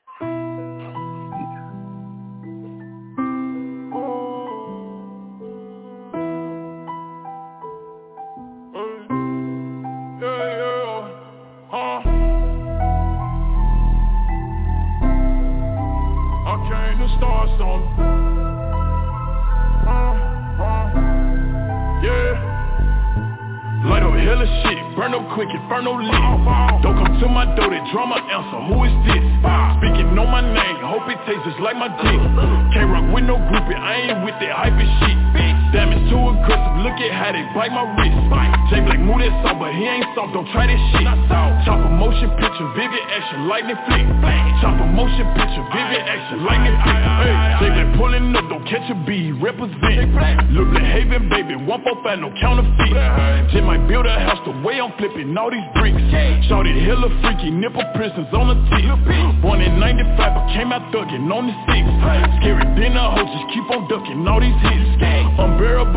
Speaker 23: Quick, inferno lit. Don't come to my door, that drama answer. Who is this? Speaking on my name, hope it tastes just like my dick. Can't rock with no groupie, I ain't with that hype and shit. Damn, it's too aggressive, look at how they bite my wrist. J Black move that soft, but he ain't soft, don't try this shit. Chop a motion picture, vivid action, lightning flick. Chop a motion picture, vivid action, lightning flick. Hey, J Black pulling up, don't catch a bee, represent. Look Black Haven, baby, 145, no counterfeit. J might build a house the way I'm flipping all these bricks. Shorty hella freaky, nipple prisons on the tip. Born in 95, but came out thugging on the 6. Scary dinner hoe, just keep on ducking all these hits. Unbearable damage,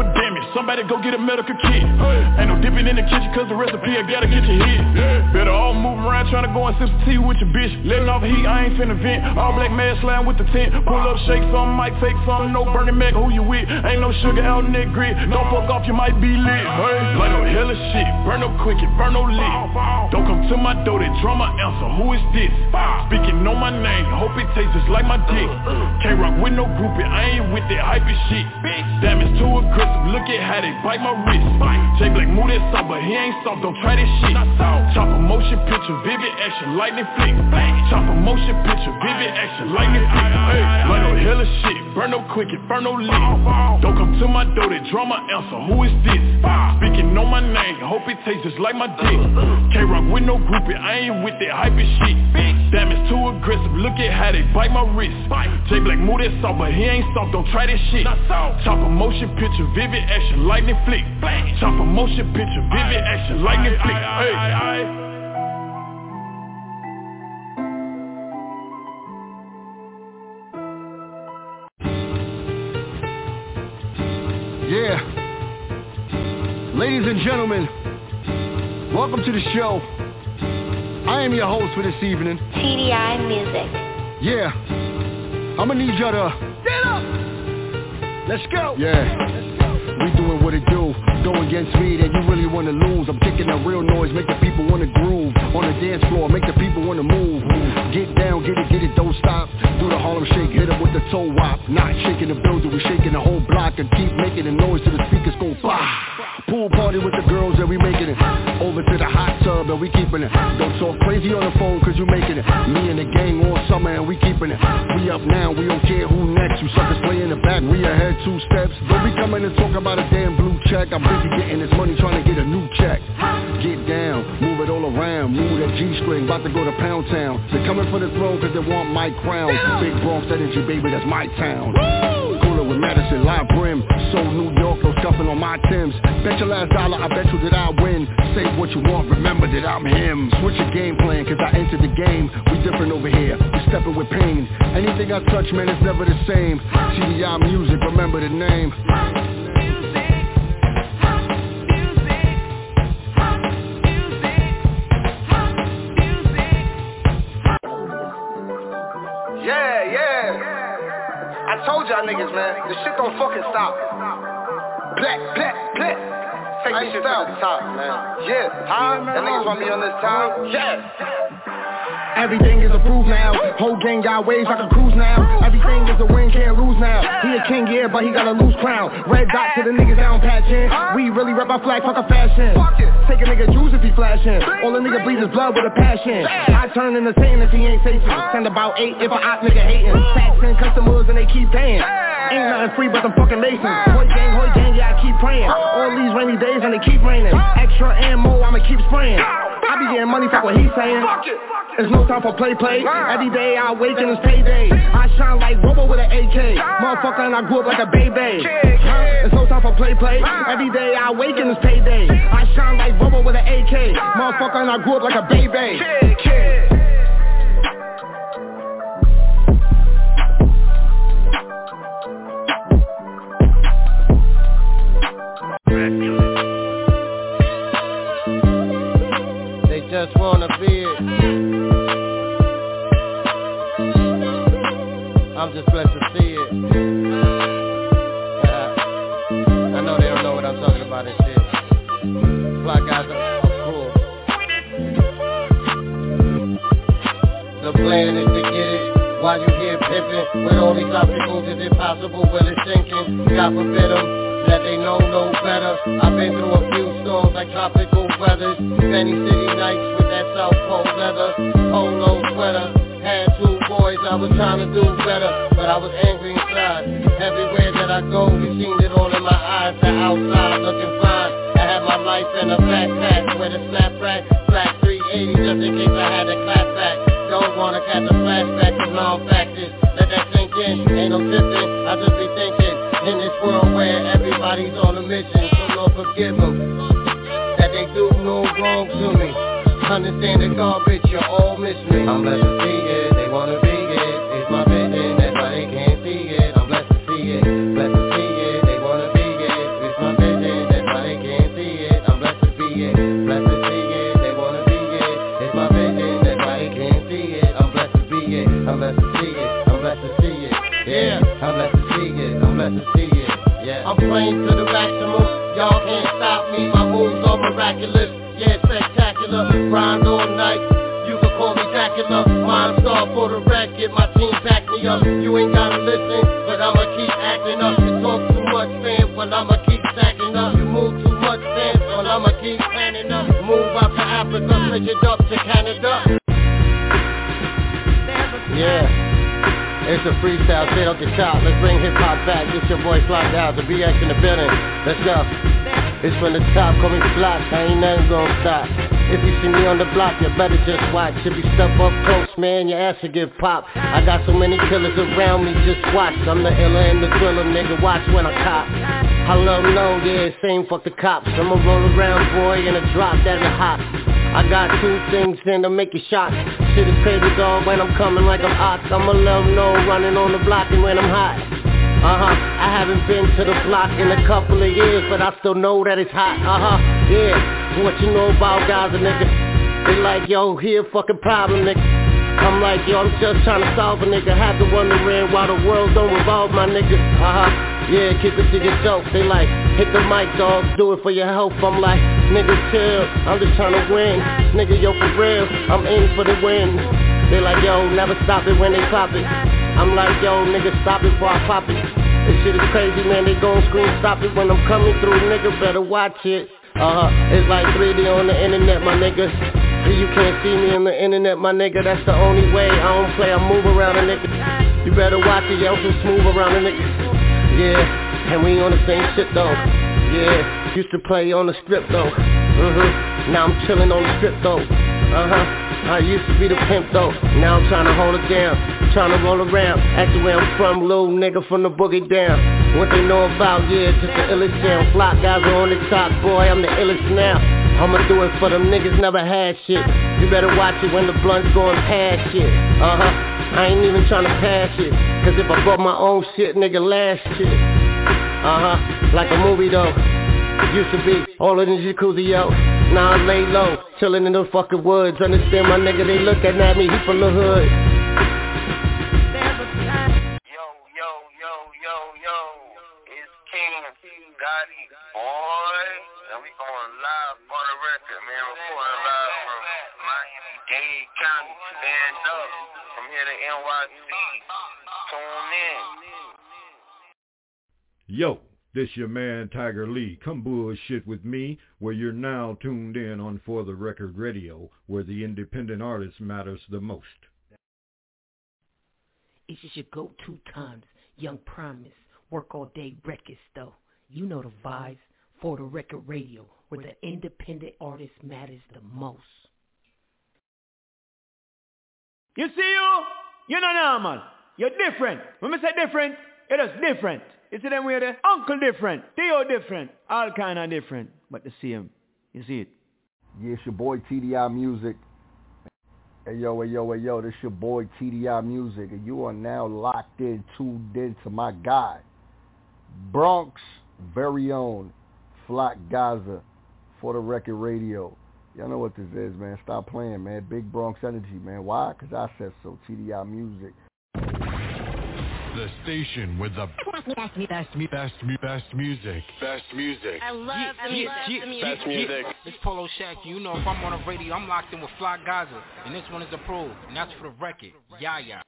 Speaker 23: somebody go get a medical kit. Ain't no dipping in the kitchen cause the recipe I gotta get your hit. Better all move around tryna go and sip some tea with your bitch. Letting off heat, I ain't finna vent. All black mask sliding with the tent. Pull up, shake some, might fake some. No burning Mac, who you with? Ain't no sugar out in that grit. Don't fuck off, you might be lit. Like no hella shit, burn no quick, burn no lit. Don't come to my door, that drama answer, who is this? Speaking on my name, hope it tastes just like my dick. Can't rock with no groupie, I ain't with that hype shit. Damage too aggressive, look at how they bite my wrist. J Black move that soft, but he ain't soft, don't try this shit. Chop a motion picture, vivid action, lightning flick. Chop a motion picture, vivid action, lightning flick. Like no hella shit, burn no quick, burn no lit. Don't come to my door, that drama answer, who is this? Speaking on my name, hope it tastes just like my dick. Can't rock with no groupie, I ain't with that hype shit. Damage too aggressive, look at how they bite my wrist. J Black move that soft, but he ain't soft, don't try this shit. Chop a motion picture, vivid action, lightning flick. Chop a motion picture, vivid action, lightning flick.
Speaker 6: Yeah. Ladies and gentlemen, welcome to the show. I am your host for this evening,
Speaker 7: TDI Music.
Speaker 6: Yeah. I'ma need y'all to get up. Let's go. Yeah. We doing what it do. Go against me, then you really wanna lose. I'm kicking that real noise, make the people wanna groove. On the dance floor, make the people wanna move. Get down, get it, don't stop. Do the Harlem Shake, hit up with the toe wop. Not shaking the building, we shaking the whole block. And keep making the noise till the speakers go pop. Pool party with the girls and we making it. Over to the hot tub and we keeping it. Don't talk crazy on the phone cause you making it. Me and the gang all summer and we keeping it. We up now, we don't care who next. You suckers play in the back, we ahead 2 steps. Don't be coming and talk about a damn blue check. I'm busy getting this money trying to get a new check. Get down, move it all around. Move that G-string, about to go to Pound Town. They're coming for the throne cause they want my crown. Big Bronx energy, baby, that's my town. Cooler with Madison, live brim. So New York, no scuffing on my Timbs. Bet your last dollar, I bet you that I win. Say what you want, remember that I'm him. Switch your game plan, cause I entered the game. We different over here, we stepping with pain. Anything I touch, man, it's never the same. TDI Music, remember the name.
Speaker 10: I told y'all niggas, man, this shit don't fucking stop. Black. Take this shit to the top, man. Yeah, that niggas want me on this time? Yeah.
Speaker 8: Everything is approved now. Whole gang got waves like a cruise now. Everything is a win, can't lose now. He a king, yeah, but he got a loose crown. Red dot to the niggas down patching. We really rep our flag, fuck a fashion. Take a nigga juice if he flashing. All the nigga bleed is blood with a passion. I turn into Satan if he ain't Satan. Send about 8 if a op nigga hating. Taxing customers and they keep paying. Ain't nothing free but them fucking laces. Hoy gang, yeah, I keep praying. All these rainy days and they keep raining. Extra ammo, I'ma keep spraying. I be getting money, fuck what he's saying. There's no time for play. Every day I wake and it's payday. I shine like Robo with an AK. Motherfucker, and I grew up like a baby. There's no time for play. Every day I wake and it's payday. I shine like Robo with an AK. Motherfucker, and I grew up like a baby.
Speaker 10: They just wanna be it. I'm just blessed to see it. I know they don't know what I'm talking about and shit. Fly guys are cool. The plan is to get it while you here pimping. With all these obstacles, is it possible? Well, it's sinking. God forbid them that they know no better. I've been through a few storms like tropical weathers. Many city nights with that South Pole leather, polo sweater. Had 2 boys, I was trying to do better, but I was angry inside. Everywhere that I go, you seen it all in my eyes. The outside looking fine. I had my life in a backpack with a snap rack, black 380 just in case I had to clap back. Don't wanna catch a flashback of non-factors. Let that sink in, ain't no tipping. I just be thinking in this world where everybody's on a mission. So Lord forgive them that they do no wrong to me. Understand the garbage, you all miss me. I'm blessed to see it, they wanna be it. It's my vision, that's why they can't see it. I'm blessed to see it, blessed to see it. They wanna be it, it's my vision.
Speaker 4: spectacular. Mind star for the record, my team back me up. You ain't gotta listen, but I'ma keep acting up. You talk too much, fam, well I'ma keep stacking up. You move too much, fam, well I'ma keep planning up. Move out to Africa, switch it up to Canada. Yeah, it's a freestyle, straight off the top. Let's bring hip hop back. It's your boy Flock Guys, the BX in the building. Let's go. It's from the top, call me Flock. I ain't nothing gonna stop. If you see me on the block, you better just watch. If you step up close, man, your ass will get popped. I got so many killers around me, just watch. I'm the iller and the thriller, nigga. Watch when I cop. I love no, yeah, same fuck the cops. I'm a roll around boy and a drop that is hot. I got two things in to make you shock. Shit is crazy, dog, when I'm coming like I'm ox. I'ma let them know, running on the block and when I'm hot. I haven't been to the block in a couple of years, but I still know that it's hot. Yeah, what you know about Gaza, nigga? They like, yo, here fucking problem, nigga. I'm like, yo, I'm just trying to solve a nigga. Have to wondering why the world don't revolve, my nigga. Yeah, keep it to yourself. They like, hit the mic, dog, do it for your health. I'm like, nigga, chill, I'm just trying to win. Nigga, yo, for real, I'm in for the win. They like, yo, never stop it when they pop it. I'm like, yo, nigga, stop it before I pop it. This shit is crazy, man, they gon' scream, stop it when I'm coming through, nigga, better watch it. It's like 3D on the internet, my nigga. You can't see me on the internet, my nigga, that's the only way. I don't play, I move around a nigga. You better watch it, yo, so smooth around a nigga. Yeah, and we on the same shit though. Yeah, used to play on the strip though. Now I'm chillin' on the strip though. I used to be the pimp though. Now I'm tryna hold it down, tryna roll around. Actually where I'm from, little nigga from the boogie down. What they know about, yeah, just the illest sound. Flock Guys are on the top, boy, I'm the illest now. I'ma do it for them niggas never had shit. You better watch it when the blunt's going past shit. I ain't even tryna pass it. Cause if I bought my own shit, nigga, last shit. Like a movie though. Used to be all in the jacuzzi, yo. Now I lay low, chillin' in the fucking woods. Understand my nigga, they looking at me, he from the hood.
Speaker 11: Yo, it's King Gotti, boy. And we going live on the record, man. Reporting live from Miami-Dade County. Stand up from here to NYC. Tune in.
Speaker 3: Yo, this your man Tiger Lee. Come bullshit with me, where you're now tuned in on For the Record Radio, where the independent artist matters the most.
Speaker 7: It's just your go-to times, Young Promise, work all day records though. You know the vibes. For the Record Radio, where the independent artist matters the most.
Speaker 9: You see you know normal. You're different. When we say different, it is different. You see them way there? Uncle different, Theo different, all kind of different, but the same. You see it?
Speaker 22: Yeah, it's your boy TDI Music. Hey yo, this your boy TDI Music, and you are now locked in, tuned in to my guy, Bronx very own, Flock Gaza, For the Record Radio. Y'all know what this is, man. Stop playing, man. Big Bronx energy, man. Why? Because I said so. TDI Music.
Speaker 24: The station with the best music. Best music.
Speaker 25: I love the music.
Speaker 24: Best music.
Speaker 26: This Polo Shack, you know if I'm on the radio, I'm locked in with Flock Gaza. And this one is approved. And that's for the record. Yeah.